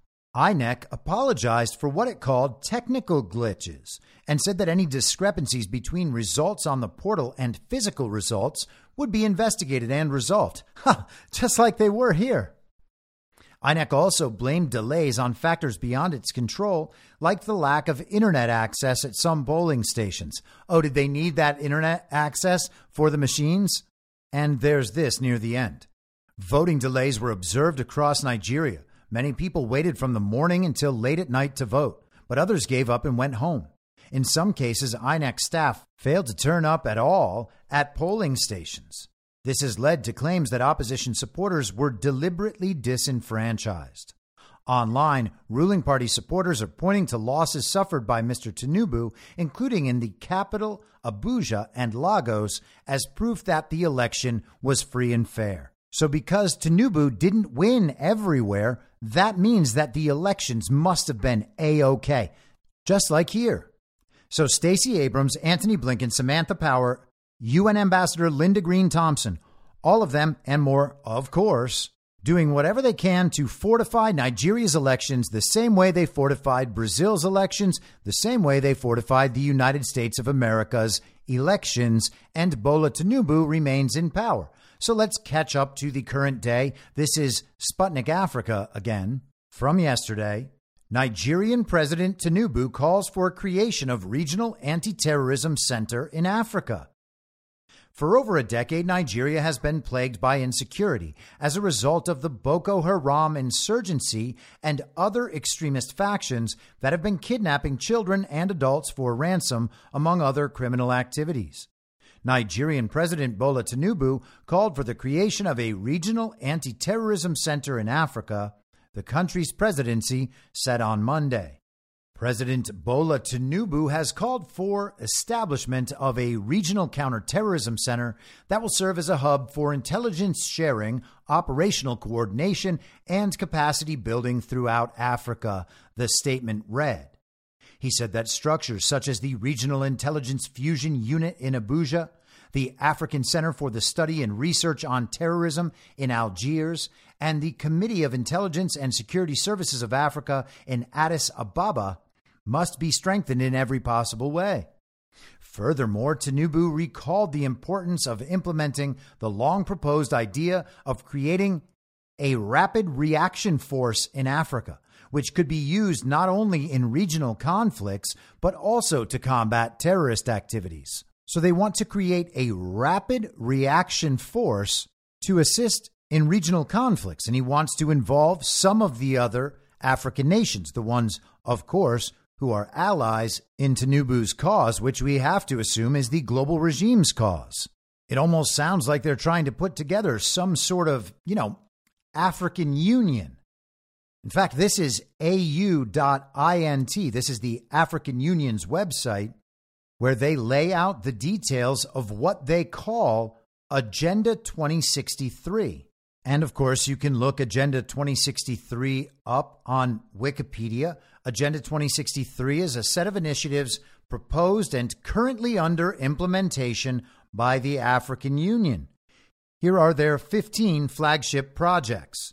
I N E C apologized for what it called technical glitches and said that any discrepancies between results on the portal and physical results would be investigated and resolved. Ha! Just like they were here. I N E C also blamed delays on factors beyond its control, like the lack of internet access at some polling stations. Oh, did they need that internet access for the machines? And there's this near the end. Voting delays were observed across Nigeria. Many people waited from the morning until late at night to vote, but others gave up and went home. In some cases, I N E C staff failed to turn up at all at polling stations. This has led to claims that opposition supporters were deliberately disenfranchised. Online, ruling party supporters are pointing to losses suffered by Mister Tinubu, including in the capital, Abuja, and Lagos, as proof that the election was free and fair. So because Tinubu didn't win everywhere, that means that the elections must have been A-OK, just like here. So Stacey Abrams, Antony Blinken, Samantha Power, U N Ambassador Linda Green-Thompson, all of them and more, of course, doing whatever they can to fortify Nigeria's elections the same way they fortified Brazil's elections, the same way they fortified the United States of America's elections, and Bola Tinubu remains in power. So let's catch up to the current day. This is Sputnik Africa again from yesterday. Nigerian President Tinubu calls for creation of regional anti-terrorism center in Africa. For over a decade, Nigeria has been plagued by insecurity as a result of the Boko Haram insurgency and other extremist factions that have been kidnapping children and adults for ransom, among other criminal activities. Nigerian President Bola Tinubu called for the creation of a regional anti-terrorism center in Africa. the country's presidency said on Monday. President Bola Tinubu has called for establishment of a regional counterterrorism center that will serve as a hub for intelligence sharing, operational coordination, and capacity building throughout Africa, the statement read. He said that structures such as the Regional Intelligence Fusion Unit in Abuja, the African Center for the Study and Research on Terrorism in Algiers, and the Committee of Intelligence and Security Services of Africa in Addis Ababa must be strengthened in every possible way. Furthermore, Tinubu recalled the importance of implementing the long-proposed idea of creating a rapid reaction force in Africa, which could be used not only in regional conflicts, but also to combat terrorist activities. So they want to create a rapid reaction force to assist in regional conflicts, and he wants to involve some of the other African nations, the ones, of course, who are allies in Tinubu's cause, which we have to assume is the global regime's cause. It almost sounds like they're trying to put together some sort of, you know, African Union. In fact, this is A U dot int. This is the African Union's website, where they lay out the details of what they call Agenda twenty sixty-three. And of course, you can look Agenda twenty sixty-three up on Wikipedia. Agenda twenty sixty-three is a set of initiatives proposed and currently under implementation by the African Union. Here are their fifteen flagship projects.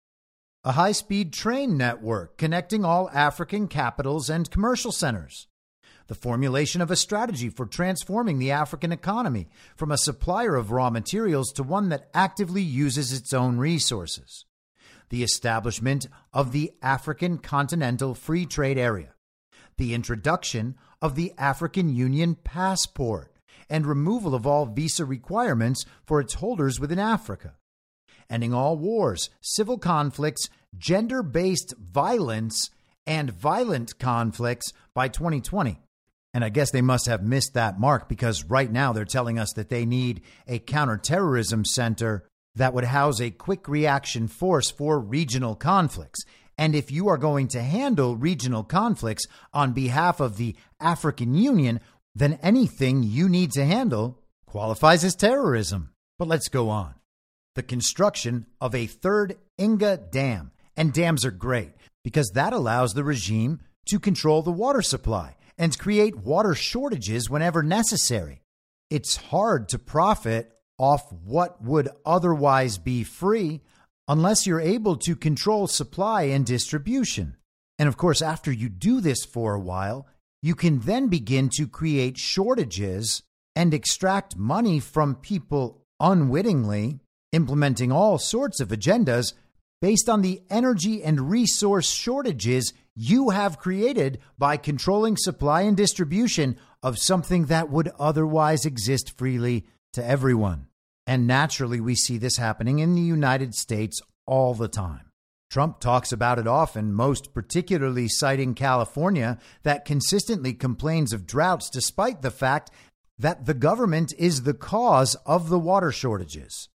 A high-speed train network connecting all African capitals and commercial centers. The formulation of a strategy for transforming the African economy from a supplier of raw materials to one that actively uses its own resources. The establishment of the African Continental Free Trade Area. The introduction of the African Union Passport and removal of all visa requirements for its holders within Africa. Ending all wars, civil conflicts, gender-based violence, and violent conflicts by twenty twenty. And I guess they must have missed that mark, because right now they're telling us that they need a counterterrorism center that would house a quick reaction force for regional conflicts. And if you are going to handle regional conflicts on behalf of the African Union, then anything you need to handle qualifies as terrorism. But let's go on. The construction of a third Inga Dam. And dams are great because that allows the regime to control the water supply and create water shortages whenever necessary. It's hard to profit off what would otherwise be free unless you're able to control supply and distribution. And of course, after you do this for a while, you can then begin to create shortages and extract money from people unwittingly, implementing all sorts of agendas based on the energy and resource shortages you have created by controlling supply and distribution of something that would otherwise exist freely to everyone. And naturally, we see this happening in the United States all the time. Trump talks about it often, most particularly citing California, that consistently complains of droughts despite the fact that the government is the cause of the water shortages.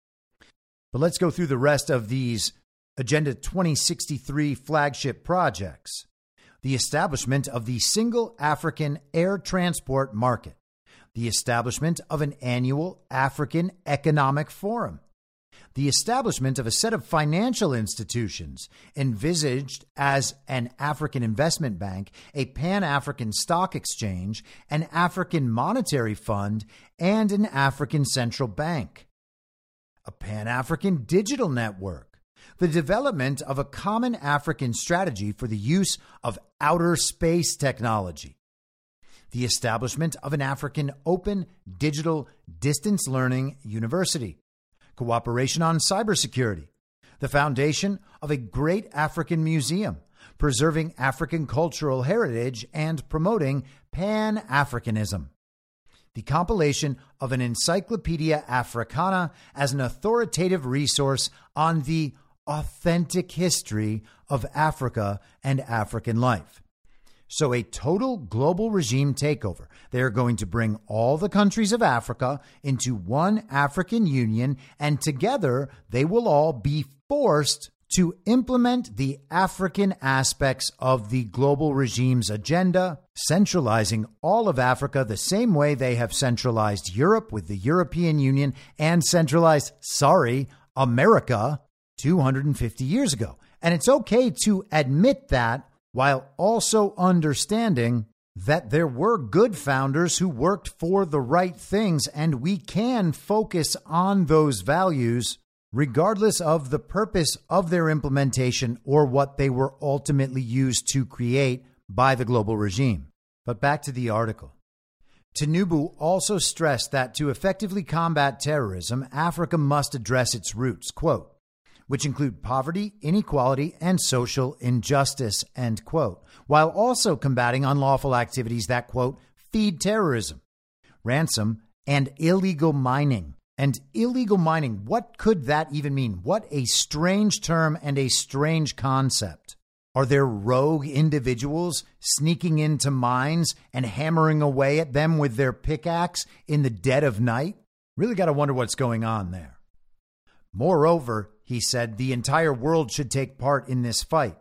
But let's go through the rest of these Agenda twenty sixty-three flagship projects. The establishment of the single African air transport market. The establishment of an annual African Economic Forum. The establishment of a set of financial institutions envisaged as an African investment bank, a Pan-African stock exchange, an African monetary fund, and an African central bank. A Pan-African digital network. The development of a common African strategy for the use of outer space technology. The establishment of an African open digital distance learning university. Cooperation on cybersecurity. The foundation of a great African museum, preserving African cultural heritage and promoting Pan-Africanism. The compilation of an Encyclopedia Africana as an authoritative resource on the authentic history of Africa and African life. So a total global regime takeover. They are going to bring all the countries of Africa into one African Union, and together they will all be forced to implement the African aspects of the global regime's agenda, centralizing all of Africa the same way they have centralized Europe with the European Union and centralized, sorry, America two hundred fifty years ago. And it's okay to admit that while also understanding that there were good founders who worked for the right things, and we can focus on those values regardless of the purpose of their implementation or what they were ultimately used to create by the global regime. But back to the article. Tinubu also stressed that to effectively combat terrorism, Africa must address its roots, quote, which include poverty, inequality, and social injustice, end quote, while also combating unlawful activities that, quote, feed terrorism, ransom, and illegal mining. And illegal mining, what could that even mean? What a strange term and a strange concept. Are there rogue individuals sneaking into mines and hammering away at them with their pickaxe in the dead of night? Really got to wonder what's going on there. Moreover, he said, the entire world should take part in this fight.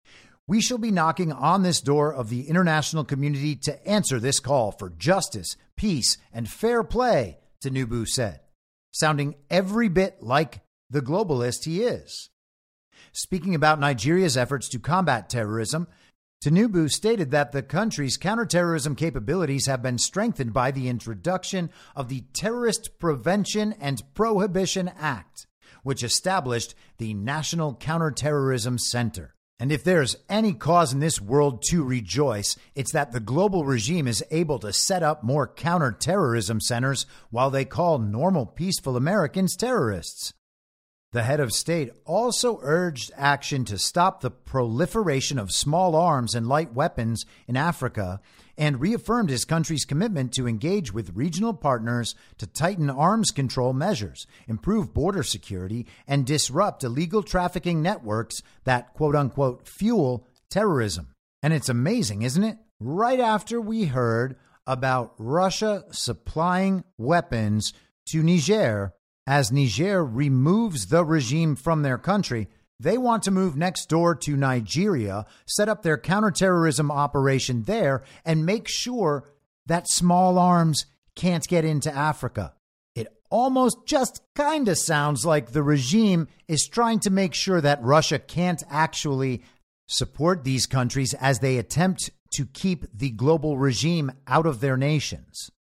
We shall be knocking on this door of the international community to answer this call for justice, peace, and fair play, Tinubu said, sounding every bit like the globalist he is. Speaking about Nigeria's efforts to combat terrorism, Tinubu stated that the country's counterterrorism capabilities have been strengthened by the introduction of the Terrorist Prevention and Prohibition Act, which established the National Counterterrorism Center. And if there's any cause in this world to rejoice, it's that the global regime is able to set up more counterterrorism centers while they call normal, peaceful Americans terrorists. The head of state also urged action to stop the proliferation of small arms and light weapons in Africa and reaffirmed his country's commitment to engage with regional partners to tighten arms control measures, improve border security, and disrupt illegal trafficking networks that, quote unquote, fuel terrorism. And it's amazing, isn't it? Right after we heard about Russia supplying weapons to Niger, as Niger removes the regime from their country, they want to move next door to Nigeria, set up their counterterrorism operation there, and make sure that small arms can't get into Africa. It almost just kind of sounds like the regime is trying to make sure that Russia can't actually support these countries as they attempt to keep the global regime out of their nations.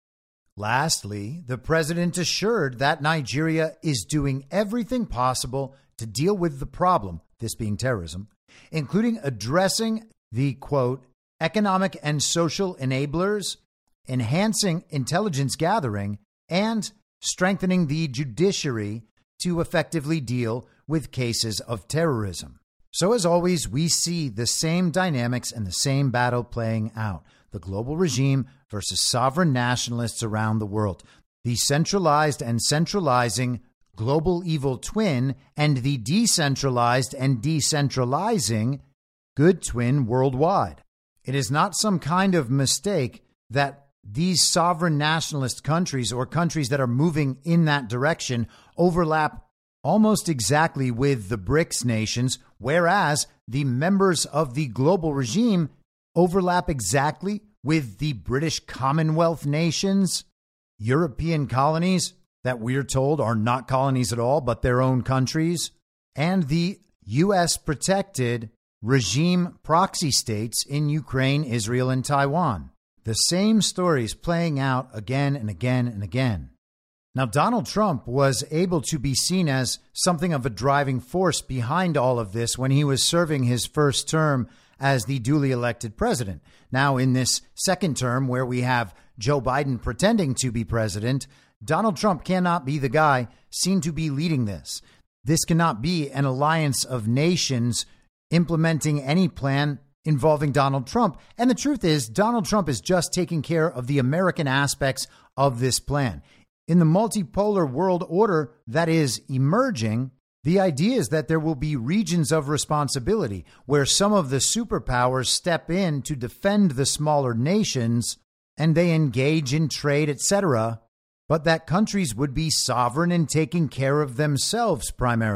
Lastly, the president assured that Nigeria is doing everything possible to deal with the problem, this being terrorism, including addressing the, quote, economic and social enablers, enhancing intelligence gathering, and strengthening the judiciary to effectively deal with cases of terrorism. So as always, we see the same dynamics and the same battle playing out. The global regime versus sovereign nationalists around the world, the centralized and centralizing global evil twin, and the decentralized and decentralizing good twin worldwide. It is not some kind of mistake that these sovereign nationalist countries or countries that are moving in that direction overlap almost exactly with the BRICS nations, whereas the members of the global regime overlap exactly with the British Commonwealth nations, European colonies that we're told are not colonies at all, but their own countries, and the U S protected regime proxy states in Ukraine, Israel, and Taiwan. The same stories playing out again and again and again. Now, Donald Trump was able to be seen as something of a driving force behind all of this when he was serving his first term as the duly elected president. Now, in this second term, where we have Joe Biden pretending to be president, Donald Trump cannot be the guy seen to be leading this. This cannot be an alliance of nations implementing any plan involving Donald Trump. And the truth is, Donald Trump is just taking care of the American aspects of this plan. In the multipolar world order that is emerging, the idea is that there will be regions of responsibility where some of the superpowers step in to defend the smaller nations and they engage in trade, et cetera, but that countries would be sovereign in taking care of themselves primarily.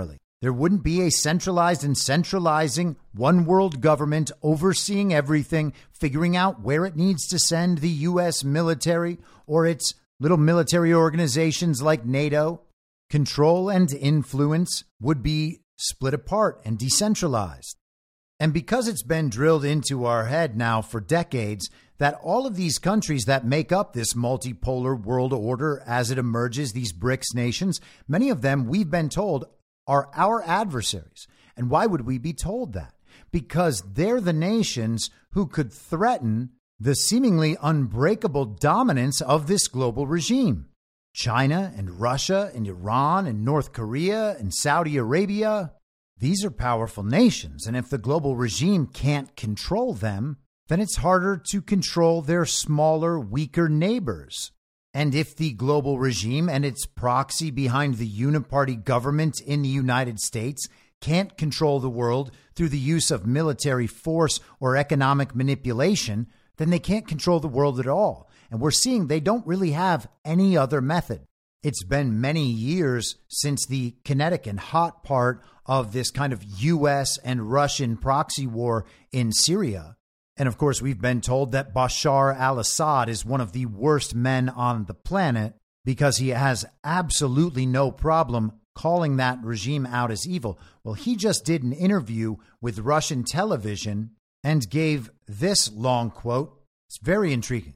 There wouldn't be a centralized and centralizing one world government overseeing everything, figuring out where it needs to send the U S military or its little military organizations like NATO. Control and influence would be split apart and decentralized. And because it's been drilled into our head now for decades that all of these countries that make up this multipolar world order as it emerges, these BRICS nations, many of them we've been told are our adversaries. And why would we be told that? Because they're the nations who could threaten the seemingly unbreakable dominance of this global regime. China and Russia and Iran and North Korea and Saudi Arabia. These are powerful nations, and if the global regime can't control them, then it's harder to control their smaller, weaker neighbors. And if the global regime and its proxy behind the uniparty government in the United States can't control the world through the use of military force or economic manipulation, then they can't control the world at all. And we're seeing they don't really have any other method. It's been many years since the kinetic and hot part of this kind of U S and Russian proxy war in Syria. And of course, we've been told that Bashar al-Assad is one of the worst men on the planet because he has absolutely no problem calling that regime out as evil. Well, he just did an interview with Russian television and gave this long quote. It's very intriguing.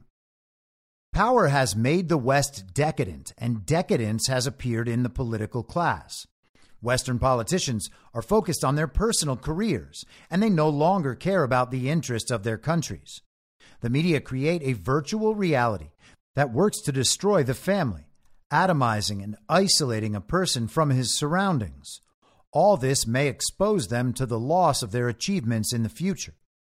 Power has made the West decadent, and decadence has appeared in the political class. Western politicians are focused on their personal careers, and they no longer care about the interests of their countries. The media create a virtual reality that works to destroy the family, atomizing and isolating a person from his surroundings. All this may expose them to the loss of their achievements in the future.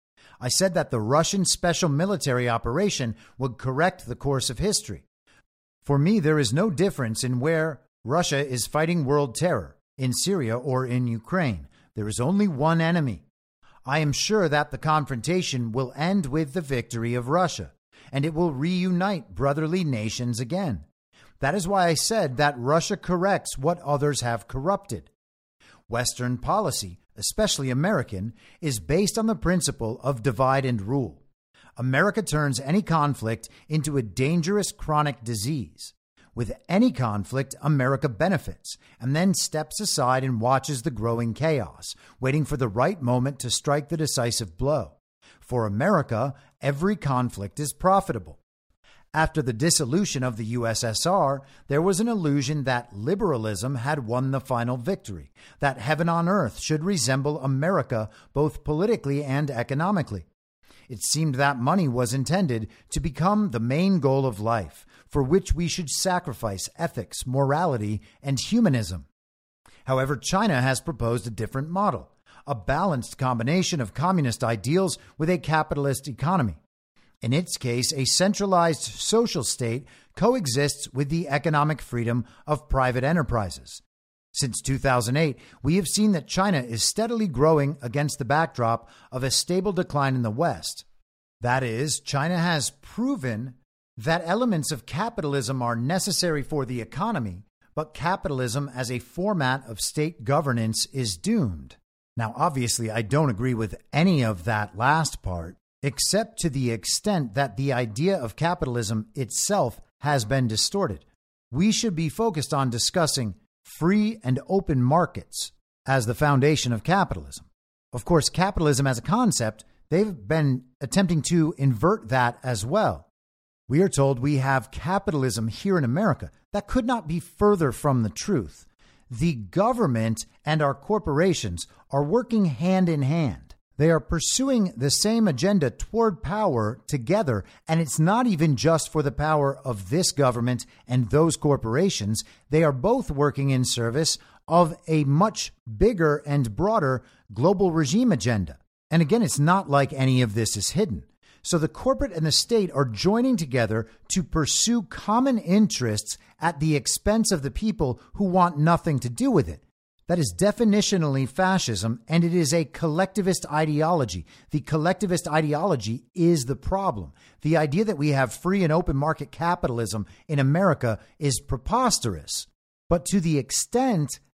I said that the Russian special military operation would correct the course of history. For me, there is no difference in where Russia is fighting world terror, in Syria or in Ukraine. There is only one enemy. I am sure that the confrontation will end with the victory of Russia, and it will reunite brotherly nations again. That is why I said that Russia corrects what others have corrupted. Western policy, especially American, is based on the principle of divide and rule. America turns any conflict into a dangerous chronic disease. With any conflict, America benefits and then steps aside and watches the growing chaos, waiting for the right moment to strike the decisive blow. For America, every conflict is profitable. After the dissolution of the U S S R, there was an illusion that liberalism had won the final victory, that heaven on earth should resemble America both politically and economically. It seemed that money was intended to become the main goal of life, for which we should sacrifice ethics, morality, and humanism. However, China has proposed a different model, a balanced combination of communist ideals with a capitalist economy. In its case, a centralized social state coexists with the economic freedom of private enterprises. Since two thousand eight, we have seen that China is steadily growing against the backdrop of a stable decline in the West. That is, China has proven that elements of capitalism are necessary for the economy, but capitalism as a format of state governance is doomed. Now, obviously, I don't agree with any of that last part, except to the extent that the idea of capitalism itself has been distorted. We should be focused on discussing free and open markets as the foundation of capitalism. Of course, capitalism as a concept, they've been attempting to invert that as well. We are told we have capitalism here in America. That could not be further from the truth. The government and our corporations are working hand in hand. They are pursuing the same agenda toward power together, and it's not even just for the power of this government and those corporations. They are both working in service of a much bigger and broader global regime agenda. And again, it's not like any of this is hidden. So the corporate and the state are joining together to pursue common interests at the expense of the people who want nothing to do with it. That is definitionally fascism, and it is a collectivist ideology. The collectivist ideology is the problem. The idea that we have free and open market capitalism in America is preposterous. But to the extent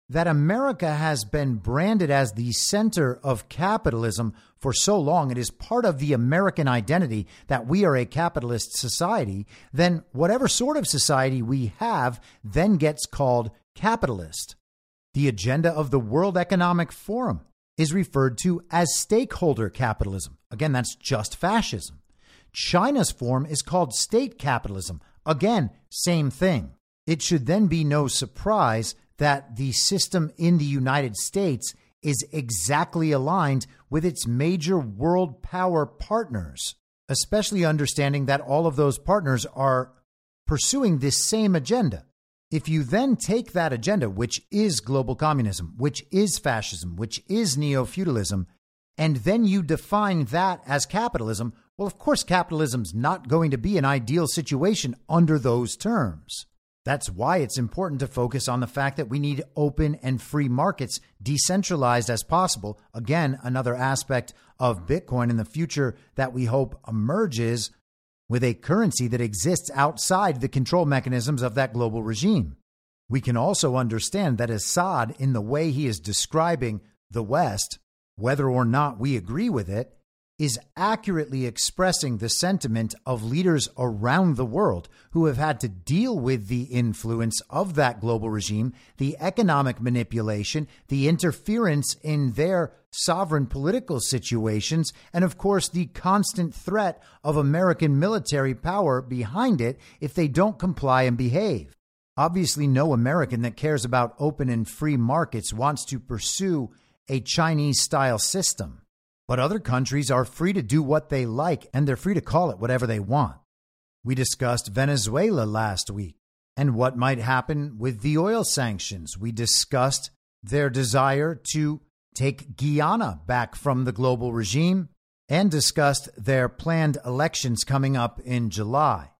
that America has been branded as the center of capitalism for so long, it is part of the American identity that we are a capitalist society, then whatever sort of society we have then gets called capitalist. The agenda of the World Economic Forum is referred to as stakeholder capitalism. Again, that's just fascism. China's form is called state capitalism. Again, same thing. It should then be no surprise that the system in the United States is exactly aligned with its major world power partners, especially understanding that all of those partners are pursuing this same agenda. If you then take that agenda, which is global communism, which is fascism, which is neo-feudalism, and then you define that as capitalism, well, of course, capitalism's not going to be an ideal situation under those terms. That's why it's important to focus on the fact that we need open and free markets, decentralized as possible. Again, another aspect of Bitcoin in the future that we hope emerges with a currency that exists outside the control mechanisms of that global regime. We can also understand that Assad, in the way he is describing the West, whether or not we agree with it, is accurately expressing the sentiment of leaders around the world who have had to deal with the influence of that global regime, the economic manipulation, the interference in their sovereign political situations, and of course, the constant threat of American military power behind it if they don't comply and behave. Obviously, no American that cares about open and free markets wants to pursue a Chinese-style system. But other countries are free to do what they like, and they're free to call it whatever they want. We discussed Venezuela last week and what might happen with the oil sanctions. We discussed their desire to take Guyana back from the global regime and discussed their planned elections coming up in July.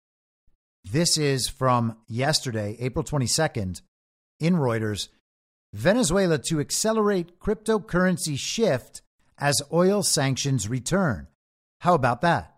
This is from yesterday, April twenty-second, in Reuters. Venezuela to accelerate cryptocurrency shift as oil sanctions return. How about that?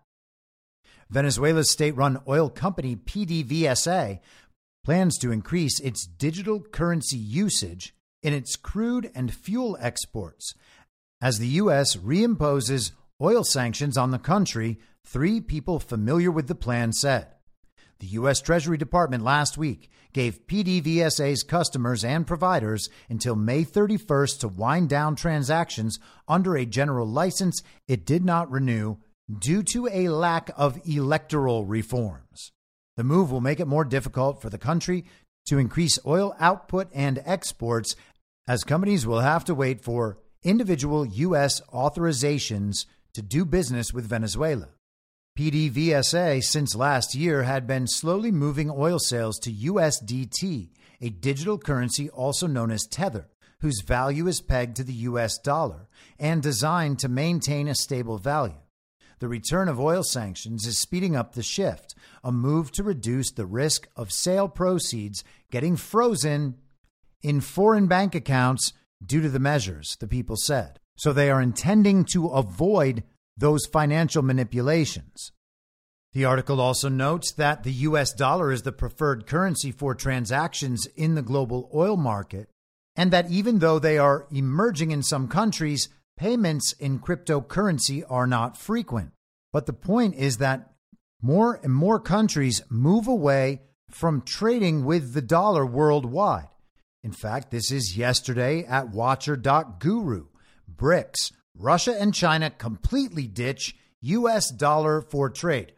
Venezuela's state-run oil company P D V S A plans to increase its digital currency usage in its crude and fuel exports as the U S reimposes oil sanctions on the country, three people familiar with the plan said. The U S Treasury Department last week gave P D V S A's customers and providers until May thirty-first to wind down transactions under a general license it did not renew due to a lack of electoral reforms. The move will make it more difficult for the country to increase oil output and exports, as companies will have to wait for individual U S authorizations to do business with Venezuela. P D V S A since last year had been slowly moving oil sales to U S D T, a digital currency also known as Tether, whose value is pegged to the U S dollar and designed to maintain a stable value. The return of oil sanctions is speeding up the shift, a move to reduce the risk of sale proceeds getting frozen in foreign bank accounts due to the measures, the people said. So they are intending to avoid those financial manipulations. The article also notes that the U S dollar is the preferred currency for transactions in the global oil market, and that even though they are emerging in some countries, payments in cryptocurrency are not frequent. But the point is that more and more countries move away from trading with the dollar worldwide. In fact, this is yesterday at watcher dot guru. BRICS, Russia and China completely ditch U S dollar for trade.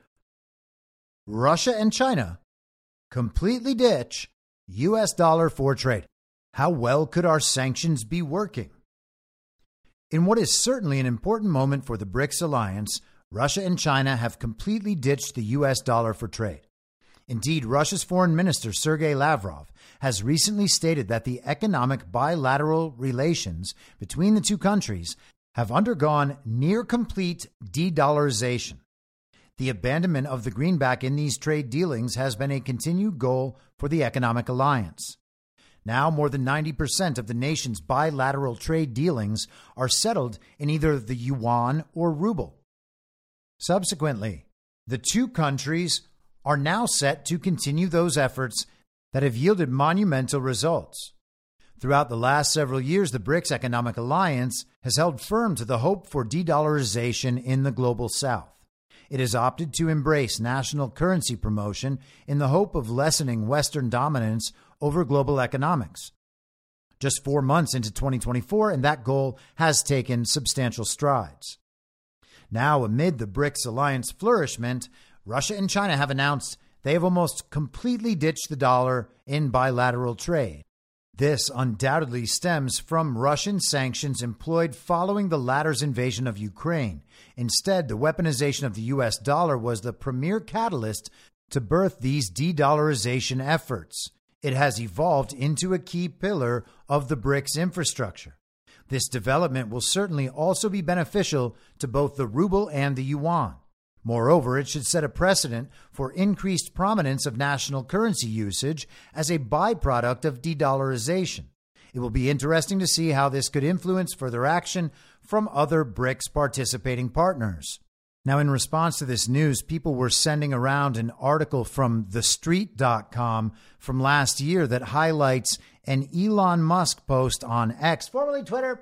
Russia and China completely ditch U S dollar for trade. How well could our sanctions be working? In what is certainly an important moment for the BRICS alliance, Russia and China have completely ditched the U S dollar for trade. Indeed, Russia's Foreign Minister Sergei Lavrov has recently stated that the economic bilateral relations between the two countries have undergone near-complete de-dollarization. The abandonment of the greenback in these trade dealings has been a continued goal for the economic alliance. Now, more than ninety percent of the nation's bilateral trade dealings are settled in either the yuan or ruble. Subsequently, the two countries are now set to continue those efforts that have yielded monumental results. Throughout the last several years, the BRICS Economic Alliance has held firm to the hope for de-dollarization in the global south. It has opted to embrace national currency promotion in the hope of lessening Western dominance over global economics. Just four months into twenty twenty-four, and that goal has taken substantial strides. Now, amid the BRICS alliance flourishment, Russia and China have announced they have almost completely ditched the dollar in bilateral trade. This undoubtedly stems from Russian sanctions employed following the latter's invasion of Ukraine. Instead, the weaponization of the U S dollar was the premier catalyst to birth these de-dollarization efforts. It has evolved into a key pillar of the BRICS infrastructure. This development will certainly also be beneficial to both the ruble and the yuan. Moreover, it should set a precedent for increased prominence of national currency usage as a byproduct of de-dollarization. It will be interesting to see how this could influence further action from other BRICS participating partners. Now, in response to this news, people were sending around an article from the street dot com from last year that highlights an Elon Musk post on X, formerly Twitter,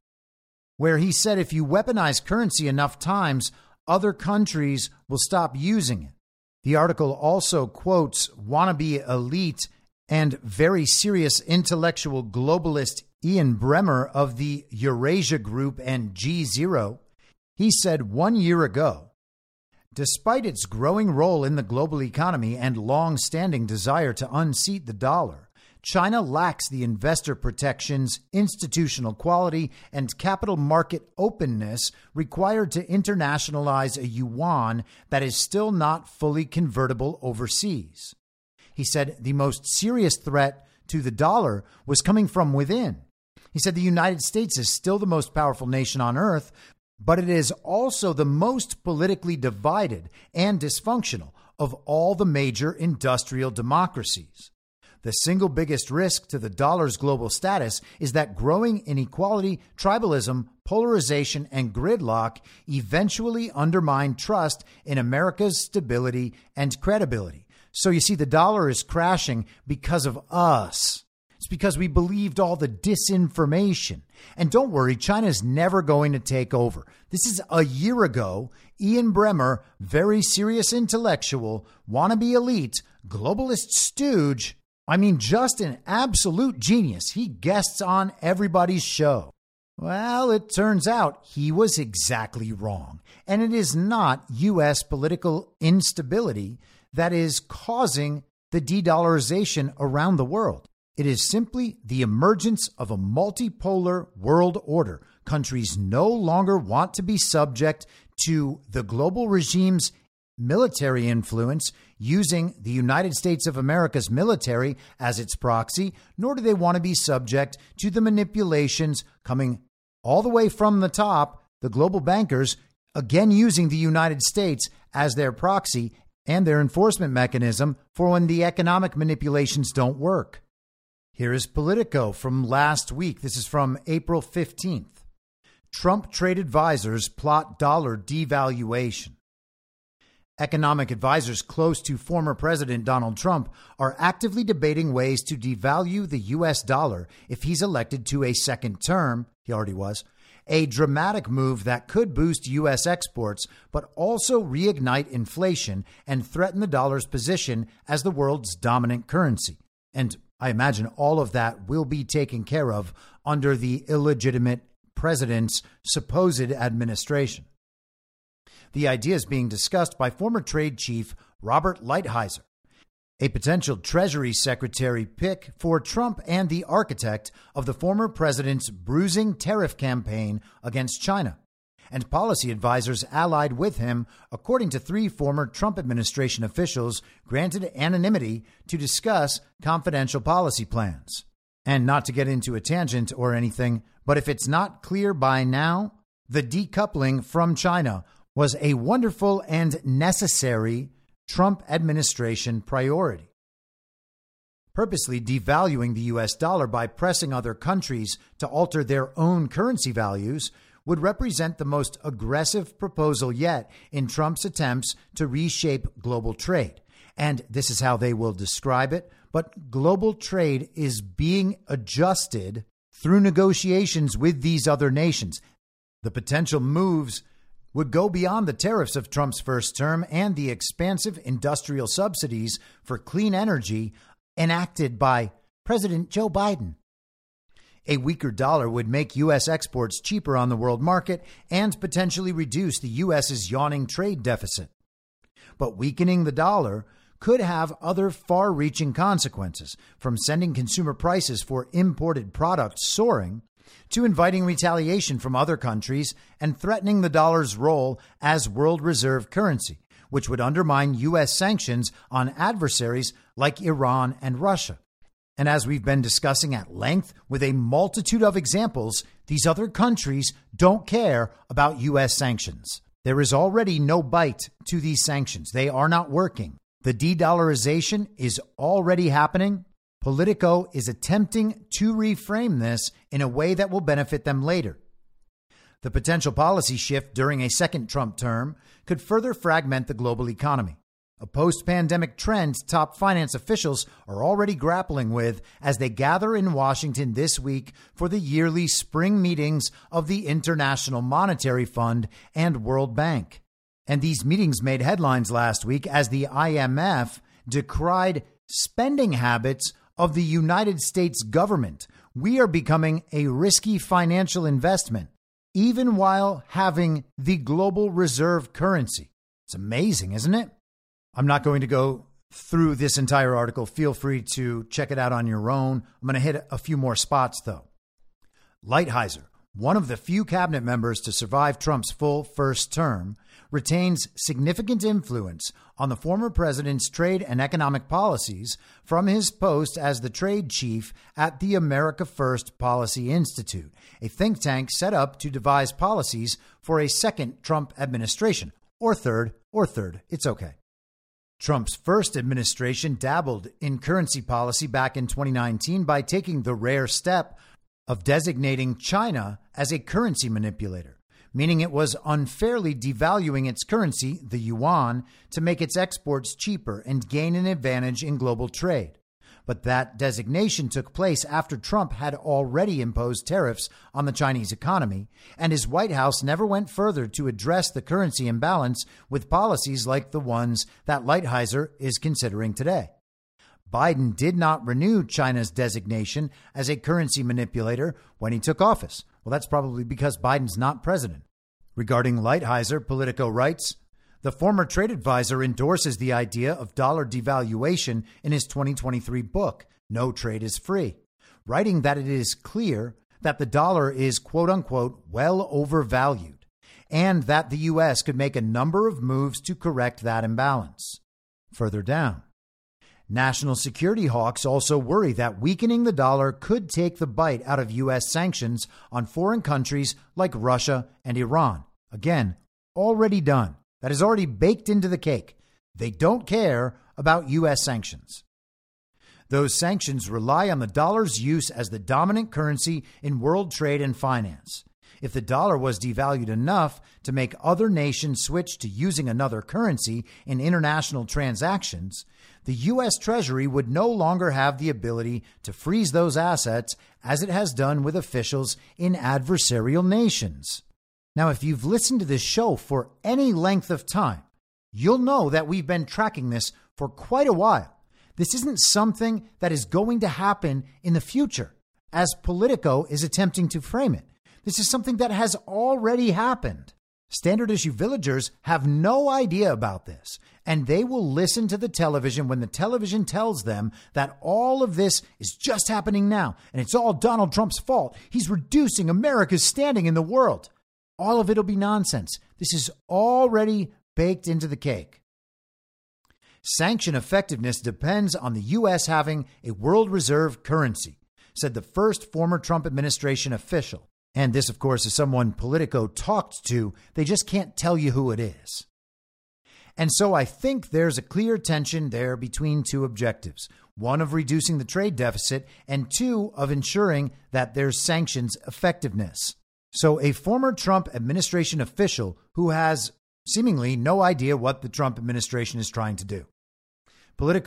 where he said if you weaponize currency enough times, other countries will stop using it. The article also quotes wannabe elite and very serious intellectual globalist Ian Bremmer of the Eurasia Group and G zero. He said one year ago, despite its growing role in the global economy and long-standing desire to unseat the dollar, China lacks the investor protections, institutional quality, and capital market openness required to internationalize a yuan that is still not fully convertible overseas. He said the most serious threat to the dollar was coming from within. He said the United States is still the most powerful nation on earth, but it is also the most politically divided and dysfunctional of all the major industrial democracies. The single biggest risk to the dollar's global status is that growing inequality, tribalism, polarization, and gridlock eventually undermine trust in America's stability and credibility. So you see, the dollar is crashing because of us. It's because we believed all the disinformation. And don't worry, China's never going to take over. This is a year ago. Ian Bremmer, very serious intellectual, wannabe elite, globalist stooge, I mean, just an absolute genius. He guests on everybody's show. Well, it turns out he was exactly wrong. And it is not U S political instability that is causing the de-dollarization around the world. It is simply the emergence of a multipolar world order. Countries no longer want to be subject to the global regime's military influence, using the United States of America's military as its proxy, nor do they want to be subject to the manipulations coming all the way from the top, the global bankers, again using the United States as their proxy and their enforcement mechanism for when the economic manipulations don't work. Here is Politico from last week. This is from April fifteenth. Trump trade advisors plot dollar devaluation. Economic advisors close to former President Donald Trump are actively debating ways to devalue the U S dollar if he's elected to a second term. He already was. A dramatic move that could boost U S exports, but also reignite inflation and threaten the dollar's position as the world's dominant currency. And I imagine all of that will be taken care of under the illegitimate president's supposed administration. The idea is being discussed by former trade chief Robert Lighthizer, a potential Treasury Secretary pick for Trump and the architect of the former president's bruising tariff campaign against China, and policy advisors allied with him, according to three former Trump administration officials granted anonymity to discuss confidential policy plans. And not to get into a tangent or anything, but if it's not clear by now, the decoupling from China was a wonderful and necessary Trump administration priority. Purposely devaluing the U S dollar by pressing other countries to alter their own currency values would represent the most aggressive proposal yet in Trump's attempts to reshape global trade. And this is how they will describe it. but global trade is being adjusted through negotiations with these other nations. The potential moves would go beyond the tariffs of Trump's first term and the expansive industrial subsidies for clean energy enacted by President Joe Biden. A weaker dollar would make U S exports cheaper on the world market and potentially reduce the U S's yawning trade deficit. But weakening the dollar could have other far-reaching consequences, from sending consumer prices for imported products soaring to inviting retaliation from other countries and threatening the dollar's role as world reserve currency, which would undermine U S sanctions on adversaries like Iran and Russia. And as we've been discussing at length with a multitude of examples, these other countries don't care about U S sanctions. There is already no bite to these sanctions. They are not working. The de-dollarization is already happening. Politico is attempting to reframe this in a way that will benefit them later. The potential policy shift during a second Trump term could further fragment the global economy, a post-pandemic trend top finance officials are already grappling with as they gather in Washington this week for the yearly spring meetings of the International Monetary Fund and World Bank. And these meetings made headlines last week as the I M F decried spending habits of the United States government. We are becoming a risky financial investment, even while having the global reserve currency. It's amazing, isn't it? I'm not going to go through this entire article. Feel free to check it out on your own. I'm going to hit a few more spots, though. Lighthizer, one of the few cabinet members to survive Trump's full first term, retains significant influence on the former president's trade and economic policies from his post as the trade chief at the America First Policy Institute, a think tank set up to devise policies for a second Trump administration, or third, or third. It's okay. Trump's first administration dabbled in currency policy back in twenty nineteen by taking the rare step of designating China as a currency manipulator, meaning it was unfairly devaluing its currency, the yuan, to make its exports cheaper and gain an advantage in global trade. But that designation took place after Trump had already imposed tariffs on the Chinese economy, and his White House never went further to address the currency imbalance with policies like the ones that Lighthizer is considering today. Biden did not renew China's designation as a currency manipulator when he took office. Well, that's probably because Biden's not president. Regarding Lighthizer, Politico writes, the former trade advisor endorses the idea of dollar devaluation in his twenty twenty-three book, No Trade is Free, writing that it is clear that the dollar is, quote unquote, well overvalued, and that the U S could make a number of moves to correct that imbalance. Further down, national security hawks also worry that weakening the dollar could take the bite out of U S sanctions on foreign countries like Russia and Iran. Again, already done. That is already baked into the cake. They don't care about U S sanctions. Those sanctions rely on the dollar's use as the dominant currency in world trade and finance. If the dollar was devalued enough to make other nations switch to using another currency in international transactions, the U S Treasury would no longer have the ability to freeze those assets as it has done with officials in adversarial nations. Now, if you've listened to this show for any length of time, you'll know that we've been tracking this for quite a while. This isn't something that is going to happen in the future, as Politico is attempting to frame it. This is something that has already happened. Standard issue villagers have no idea about this, and they will listen to the television when the television tells them that all of this is just happening now, and it's all Donald Trump's fault. He's reducing America's standing in the world. All of it will be nonsense. This is already baked into the cake. Sanction effectiveness depends on the U S having a world reserve currency, said the first former Trump administration official. And this, of course, is someone Politico talked to. They just can't tell you who it is. And so I think there's a clear tension there between two objectives. One of reducing the trade deficit and two of ensuring that there's sanctions effectiveness. So a former Trump administration official who has seemingly no idea what the Trump administration is trying to do. Politico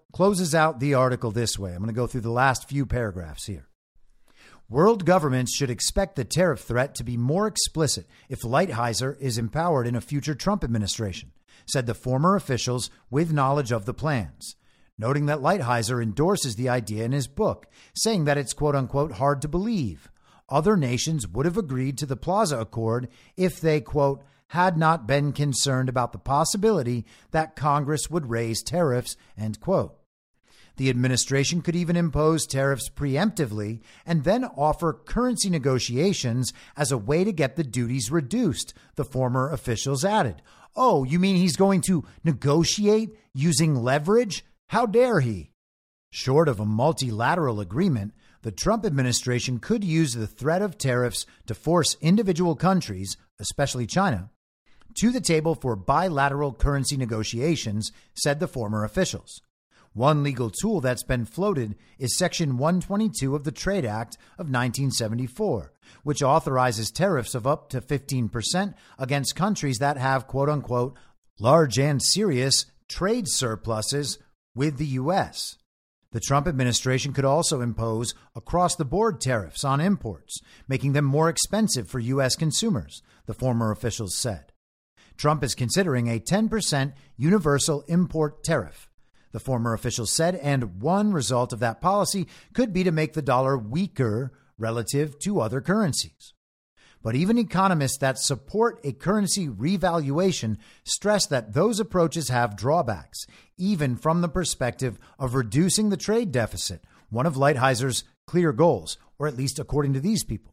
closes out the article this way. I'm going to go through the last few paragraphs here. World governments should expect the tariff threat to be more explicit if Lighthizer is empowered in a future Trump administration, said the former officials with knowledge of the plans, noting that Lighthizer endorses the idea in his book, saying that it's quote unquote hard to believe other nations would have agreed to the Plaza Accord if they, quote, had not been concerned about the possibility that Congress would raise tariffs, end quote. The administration could even impose tariffs preemptively and then offer currency negotiations as a way to get the duties reduced, the former officials added. Oh, you mean he's going to negotiate using leverage? How dare he? Short of a multilateral agreement, the Trump administration could use the threat of tariffs to force individual countries, especially China, to the table for bilateral currency negotiations, said the former officials. One legal tool that's been floated is Section one twenty-two of the Trade Act of nineteen seventy-four, which authorizes tariffs of up to fifteen percent against countries that have, quote unquote, large and serious trade surpluses with the U S. The Trump administration could also impose across-the-board tariffs on imports, making them more expensive for U S consumers, the former officials said. Trump is considering a ten percent universal import tariff, the former officials said, and one result of that policy could be to make the dollar weaker relative to other currencies. But even economists that support a currency revaluation stress that those approaches have drawbacks, even from the perspective of reducing the trade deficit, one of Lighthizer's clear goals, or at least according to these people.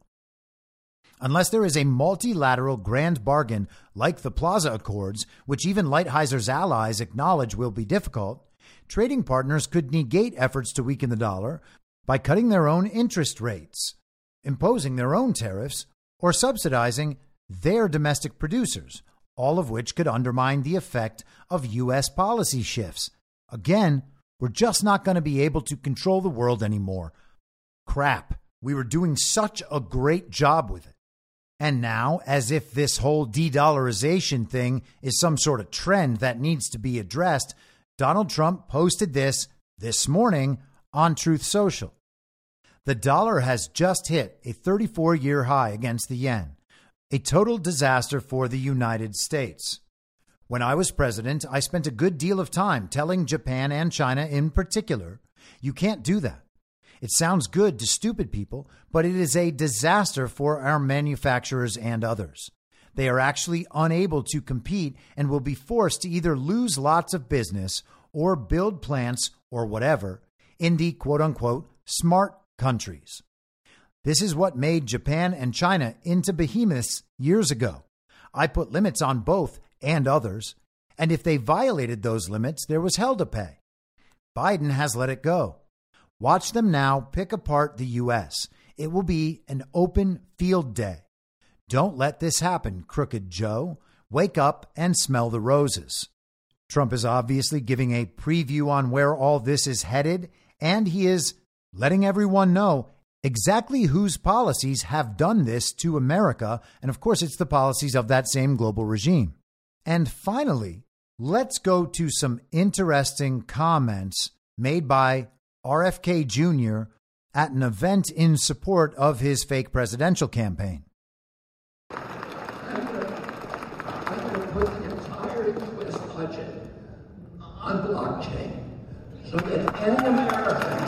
Unless there is a multilateral grand bargain like the Plaza Accords, which even Lighthizer's allies acknowledge will be difficult, trading partners could negate efforts to weaken the dollar by cutting their own interest rates, imposing their own tariffs, or subsidizing their domestic producers, all of which could undermine the effect of U S policy shifts. Again, we're just not going to be able to control the world anymore. Crap, we were doing such a great job with it. And now, as if this whole de-dollarization thing is some sort of trend that needs to be addressed, Donald Trump posted this this morning on Truth Social. The dollar has just hit a thirty-four year high against the yen, a total disaster for the United States. When I was president, I spent a good deal of time telling Japan and China in particular, you can't do that. It sounds good to stupid people, but it is a disaster for our manufacturers and others. They are actually unable to compete and will be forced to either lose lots of business or build plants or whatever in the quote unquote smart countries. This is what made Japan and China into behemoths years ago. I put limits on both and others, and if they violated those limits, there was hell to pay. Biden has let it go. Watch them now pick apart the U S. It will be an open field day. Don't let this happen, Crooked Joe. Wake up and smell the roses. Trump is obviously giving a preview on where all this is headed, and he is letting everyone know exactly whose policies have done this to America. And of course, it's the policies of that same global regime. And finally, let's go to some interesting comments made by R F K Junior at an event in support of his fake presidential campaign. I'm going to put the entire U S budget on blockchain so that any American,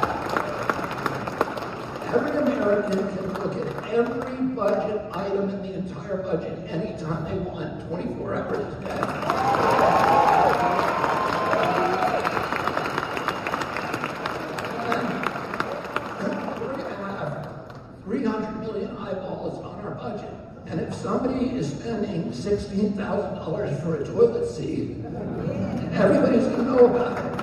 every American can look at every budget item in the entire budget anytime they want, twenty-four hours a day. three hundred million eyeballs on our budget. And if somebody is spending sixteen thousand dollars for a toilet seat, everybody's going to know about it.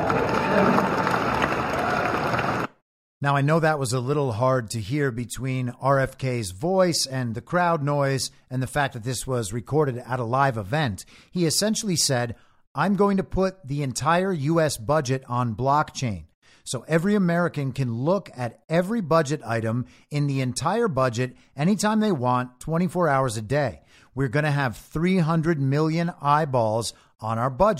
And now, I know that was a little hard to hear between R F K's voice and the crowd noise and the fact that this was recorded at a live event. He essentially said, I'm going to put the entire U S budget on blockchain. So every American can look at every budget item in the entire budget anytime they want, twenty-four hours a day. We're going to have three hundred million eyeballs on our budget.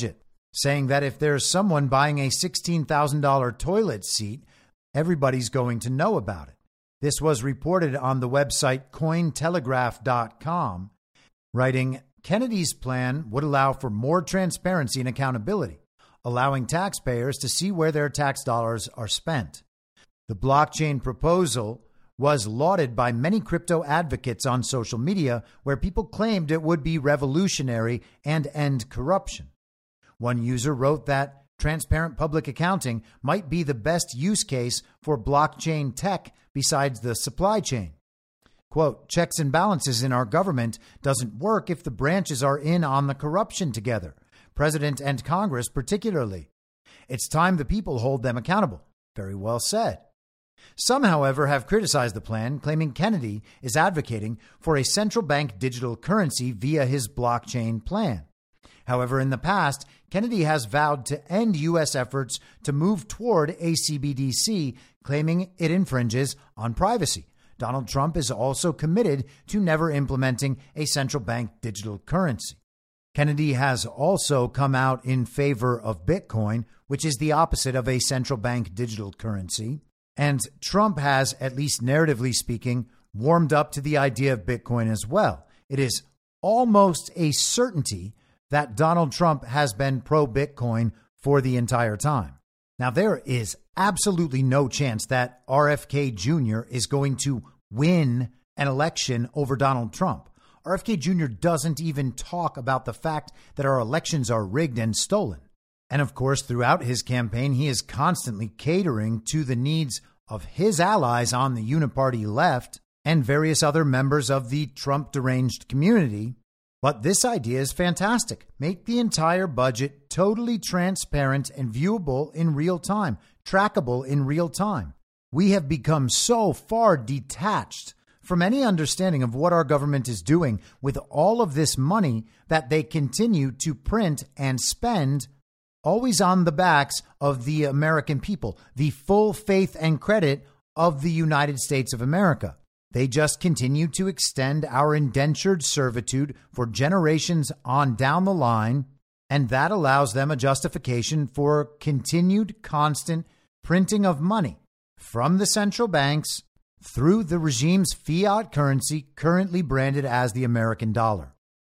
saying that if there's someone buying a sixteen thousand dollars toilet seat, everybody's going to know about it. This was reported on the website coin telegraph dot com, writing, Kennedy's plan would allow for more transparency and accountability, allowing taxpayers to see where their tax dollars are spent. The blockchain proposal was lauded by many crypto advocates on social media, where people claimed it would be revolutionary and end corruption. One user wrote that transparent public accounting might be the best use case for blockchain tech besides the supply chain. Quote, checks and balances in our government doesn't work if the branches are in on the corruption together, President and Congress particularly. It's time the people hold them accountable. Very well said. Some, however, have criticized the plan, claiming Kennedy is advocating for a central bank digital currency via his blockchain plan. However, in the past, Kennedy has vowed to end U S efforts to move toward a C B D C, claiming it infringes on privacy. Donald Trump is also committed to never implementing a central bank digital currency. Kennedy has also come out in favor of Bitcoin, which is the opposite of a central bank digital currency. And Trump has, at least narratively speaking, warmed up to the idea of Bitcoin as well. It is almost a certainty that Donald Trump has been pro-Bitcoin for the entire time. Now, there is absolutely no chance that R F K Junior is going to win an election over Donald Trump. R F K Junior doesn't even talk about the fact that our elections are rigged and stolen. And of course, throughout his campaign, he is constantly catering to the needs of his allies on the uniparty left and various other members of the Trump deranged community. But this idea is fantastic. Make the entire budget totally transparent and viewable in real time, trackable in real time. We have become so far detached from any understanding of what our government is doing with all of this money that they continue to print and spend, always on the backs of the American people, the full faith and credit of the United States of America. They just continue to extend our indentured servitude for generations on down the line, and that allows them a justification for continued constant printing of money from the central banks through the regime's fiat currency, currently branded as the American dollar.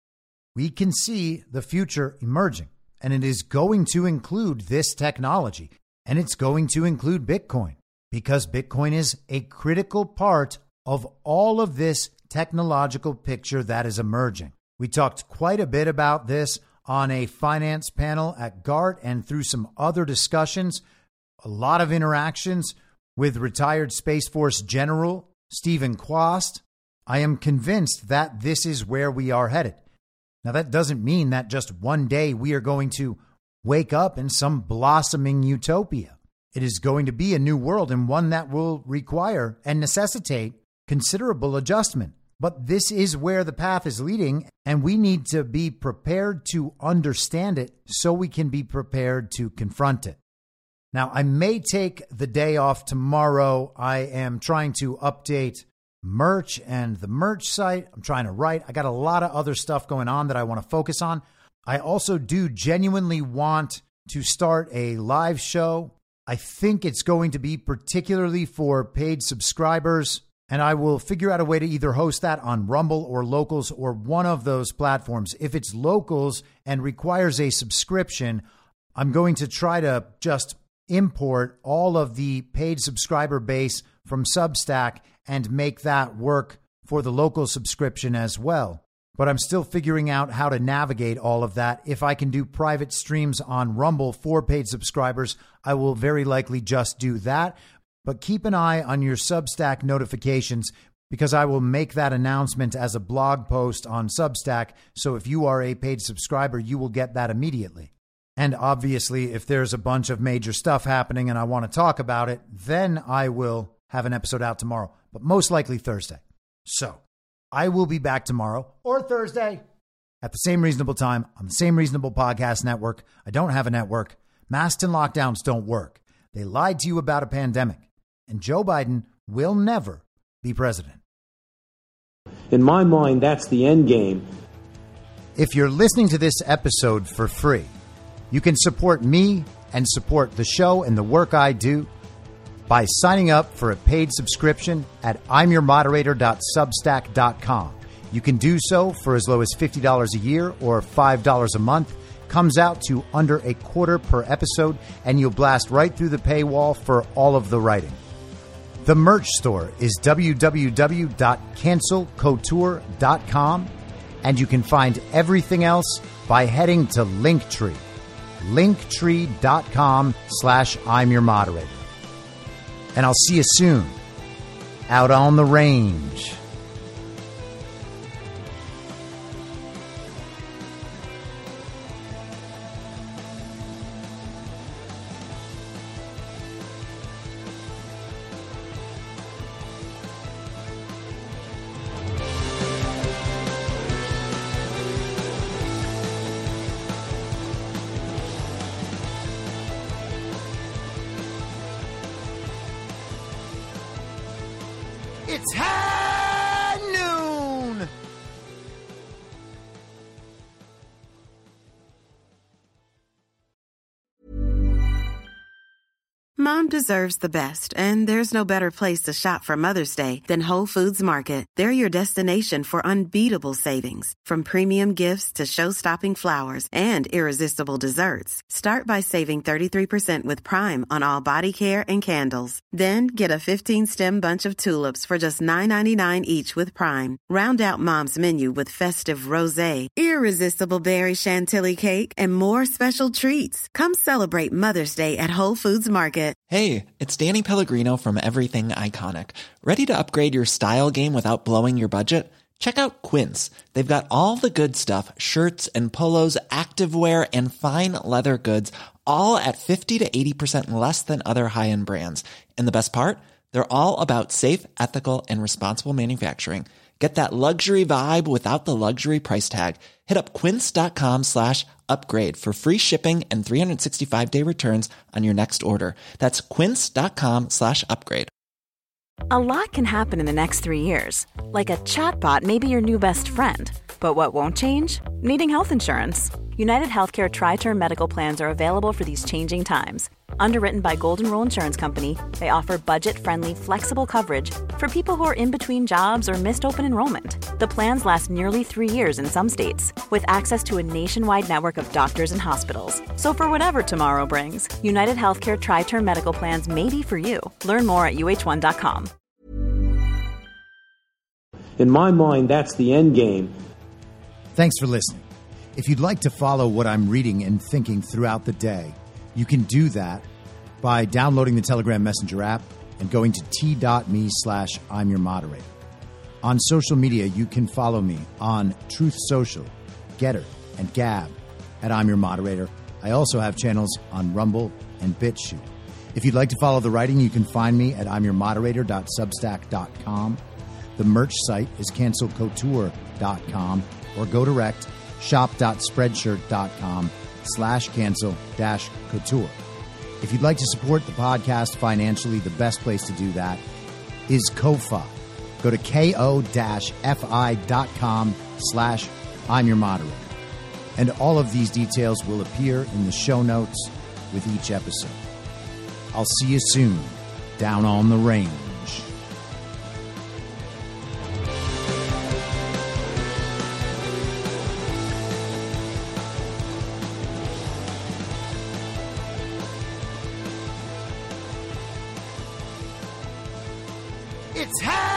We can see the future emerging, and it is going to include this technology, and it's going to include Bitcoin, because Bitcoin is a critical part of all of this technological picture that is emerging. We talked quite a bit about this on a finance panel at GART and through some other discussions, a lot of interactions with retired Space Force General Stephen Quast. I am convinced that this is where we are headed. Now, that doesn't mean that just one day we are going to wake up in some blossoming utopia. It is going to be a new world, and one that will require and necessitate considerable adjustment. But this is where the path is leading, and we need to be prepared to understand it so we can be prepared to confront it. Now, I may take the day off tomorrow. I am trying to update merch and the merch site. I'm trying to write. I got a lot of other stuff going on that I want to focus on. I also do genuinely want to start a live show. I think it's going to be particularly for paid subscribers, and I will figure out a way to either host that on Rumble or Locals or one of those platforms. If it's Locals and requires a subscription, I'm going to try to just import all of the paid subscriber base from Substack and make that work for the local subscription as well. But I'm still figuring out how to navigate all of that. If I can do private streams on Rumble for paid subscribers, I will very likely just do that. But keep an eye on your Substack notifications, because I will make that announcement as a blog post on Substack. So if you are a paid subscriber, you will get that immediately. And obviously, if there's a bunch of major stuff happening and I want to talk about it, then I will have an episode out tomorrow, but most likely Thursday. So I will be back tomorrow or Thursday at the same reasonable time on the same reasonable podcast network. I don't have a network. Masks and lockdowns don't work. They lied to you about a pandemic. And Joe Biden will never be president. In my mind, that's the end game. If you're listening to this episode for free, You can support me and support the show and the work I do by signing up for a paid subscription at I'm your moderator dot substack dot com. You can do so for as low as fifty dollars a year or five dollars a month. Comes out to under a quarter per episode, and you'll blast right through the paywall for all of the writing. The merch store is w w w dot cancel couture dot com, and you can find everything else by heading to Linktree. Linktree.com slash I'm your moderator. And I'll see you soon out on the range. It's high noon. Mom deserves the best, and there's no better place to shop for Mother's Day than Whole Foods Market. They're your destination for unbeatable savings, from premium gifts to show-stopping flowers and irresistible desserts. Start by saving thirty-three percent with Prime on all body care and candles. Then get a fifteen-stem bunch of tulips for just nine ninety-nine each with Prime. Round out Mom's menu with festive rosé, irresistible berry chantilly cake, and more special treats. Come celebrate Mother's Day at Whole Foods Market. Hey, it's Danny Pellegrino from Everything Iconic. Ready to upgrade your style game without blowing your budget? Check out Quince. They've got all the good stuff, shirts and polos, activewear, and fine leather goods, all at fifty to eighty percent less than other high-end brands. And the best part? They're all about safe, ethical, and responsible manufacturing. Get that luxury vibe without the luxury price tag. Hit up quince.com slash upgrade for free shipping and three sixty-five day returns on your next order. That's quince.com slash upgrade. A lot can happen in the next three years. Like a chatbot may be your new best friend. But what won't change? Needing health insurance. United Healthcare Tri-Term Medical Plans are available for these changing times. Underwritten by Golden Rule Insurance Company, they offer budget-friendly, flexible coverage for people who are in between jobs or missed open enrollment. The plans last nearly three years in some states, with access to a nationwide network of doctors and hospitals. So for whatever tomorrow brings, United Healthcare Tri-Term Medical Plans may be for you. Learn more at U H one dot com. In my mind, that's the end game. Thanks for listening. If you'd like to follow what I'm reading and thinking throughout the day, you can do that by downloading the Telegram Messenger app and going to t.me slash I'm your moderator. On social media, you can follow me on Truth Social, Getter, and Gab at I'm your moderator. I also have channels on Rumble and BitChute. If you'd like to follow the writing, you can find me at I'm your moderator dot substack dot com. The merch site is cancel couture dot com, or go direct shop.spreadshirt.com slash cancel dash couture. If you'd like to support the podcast financially, the best place to do that is Ko-Fi. Go to ko-fi.com slash I'm your moderator. And all of these details will appear in the show notes with each episode. I'll see you soon down on the range. It's high!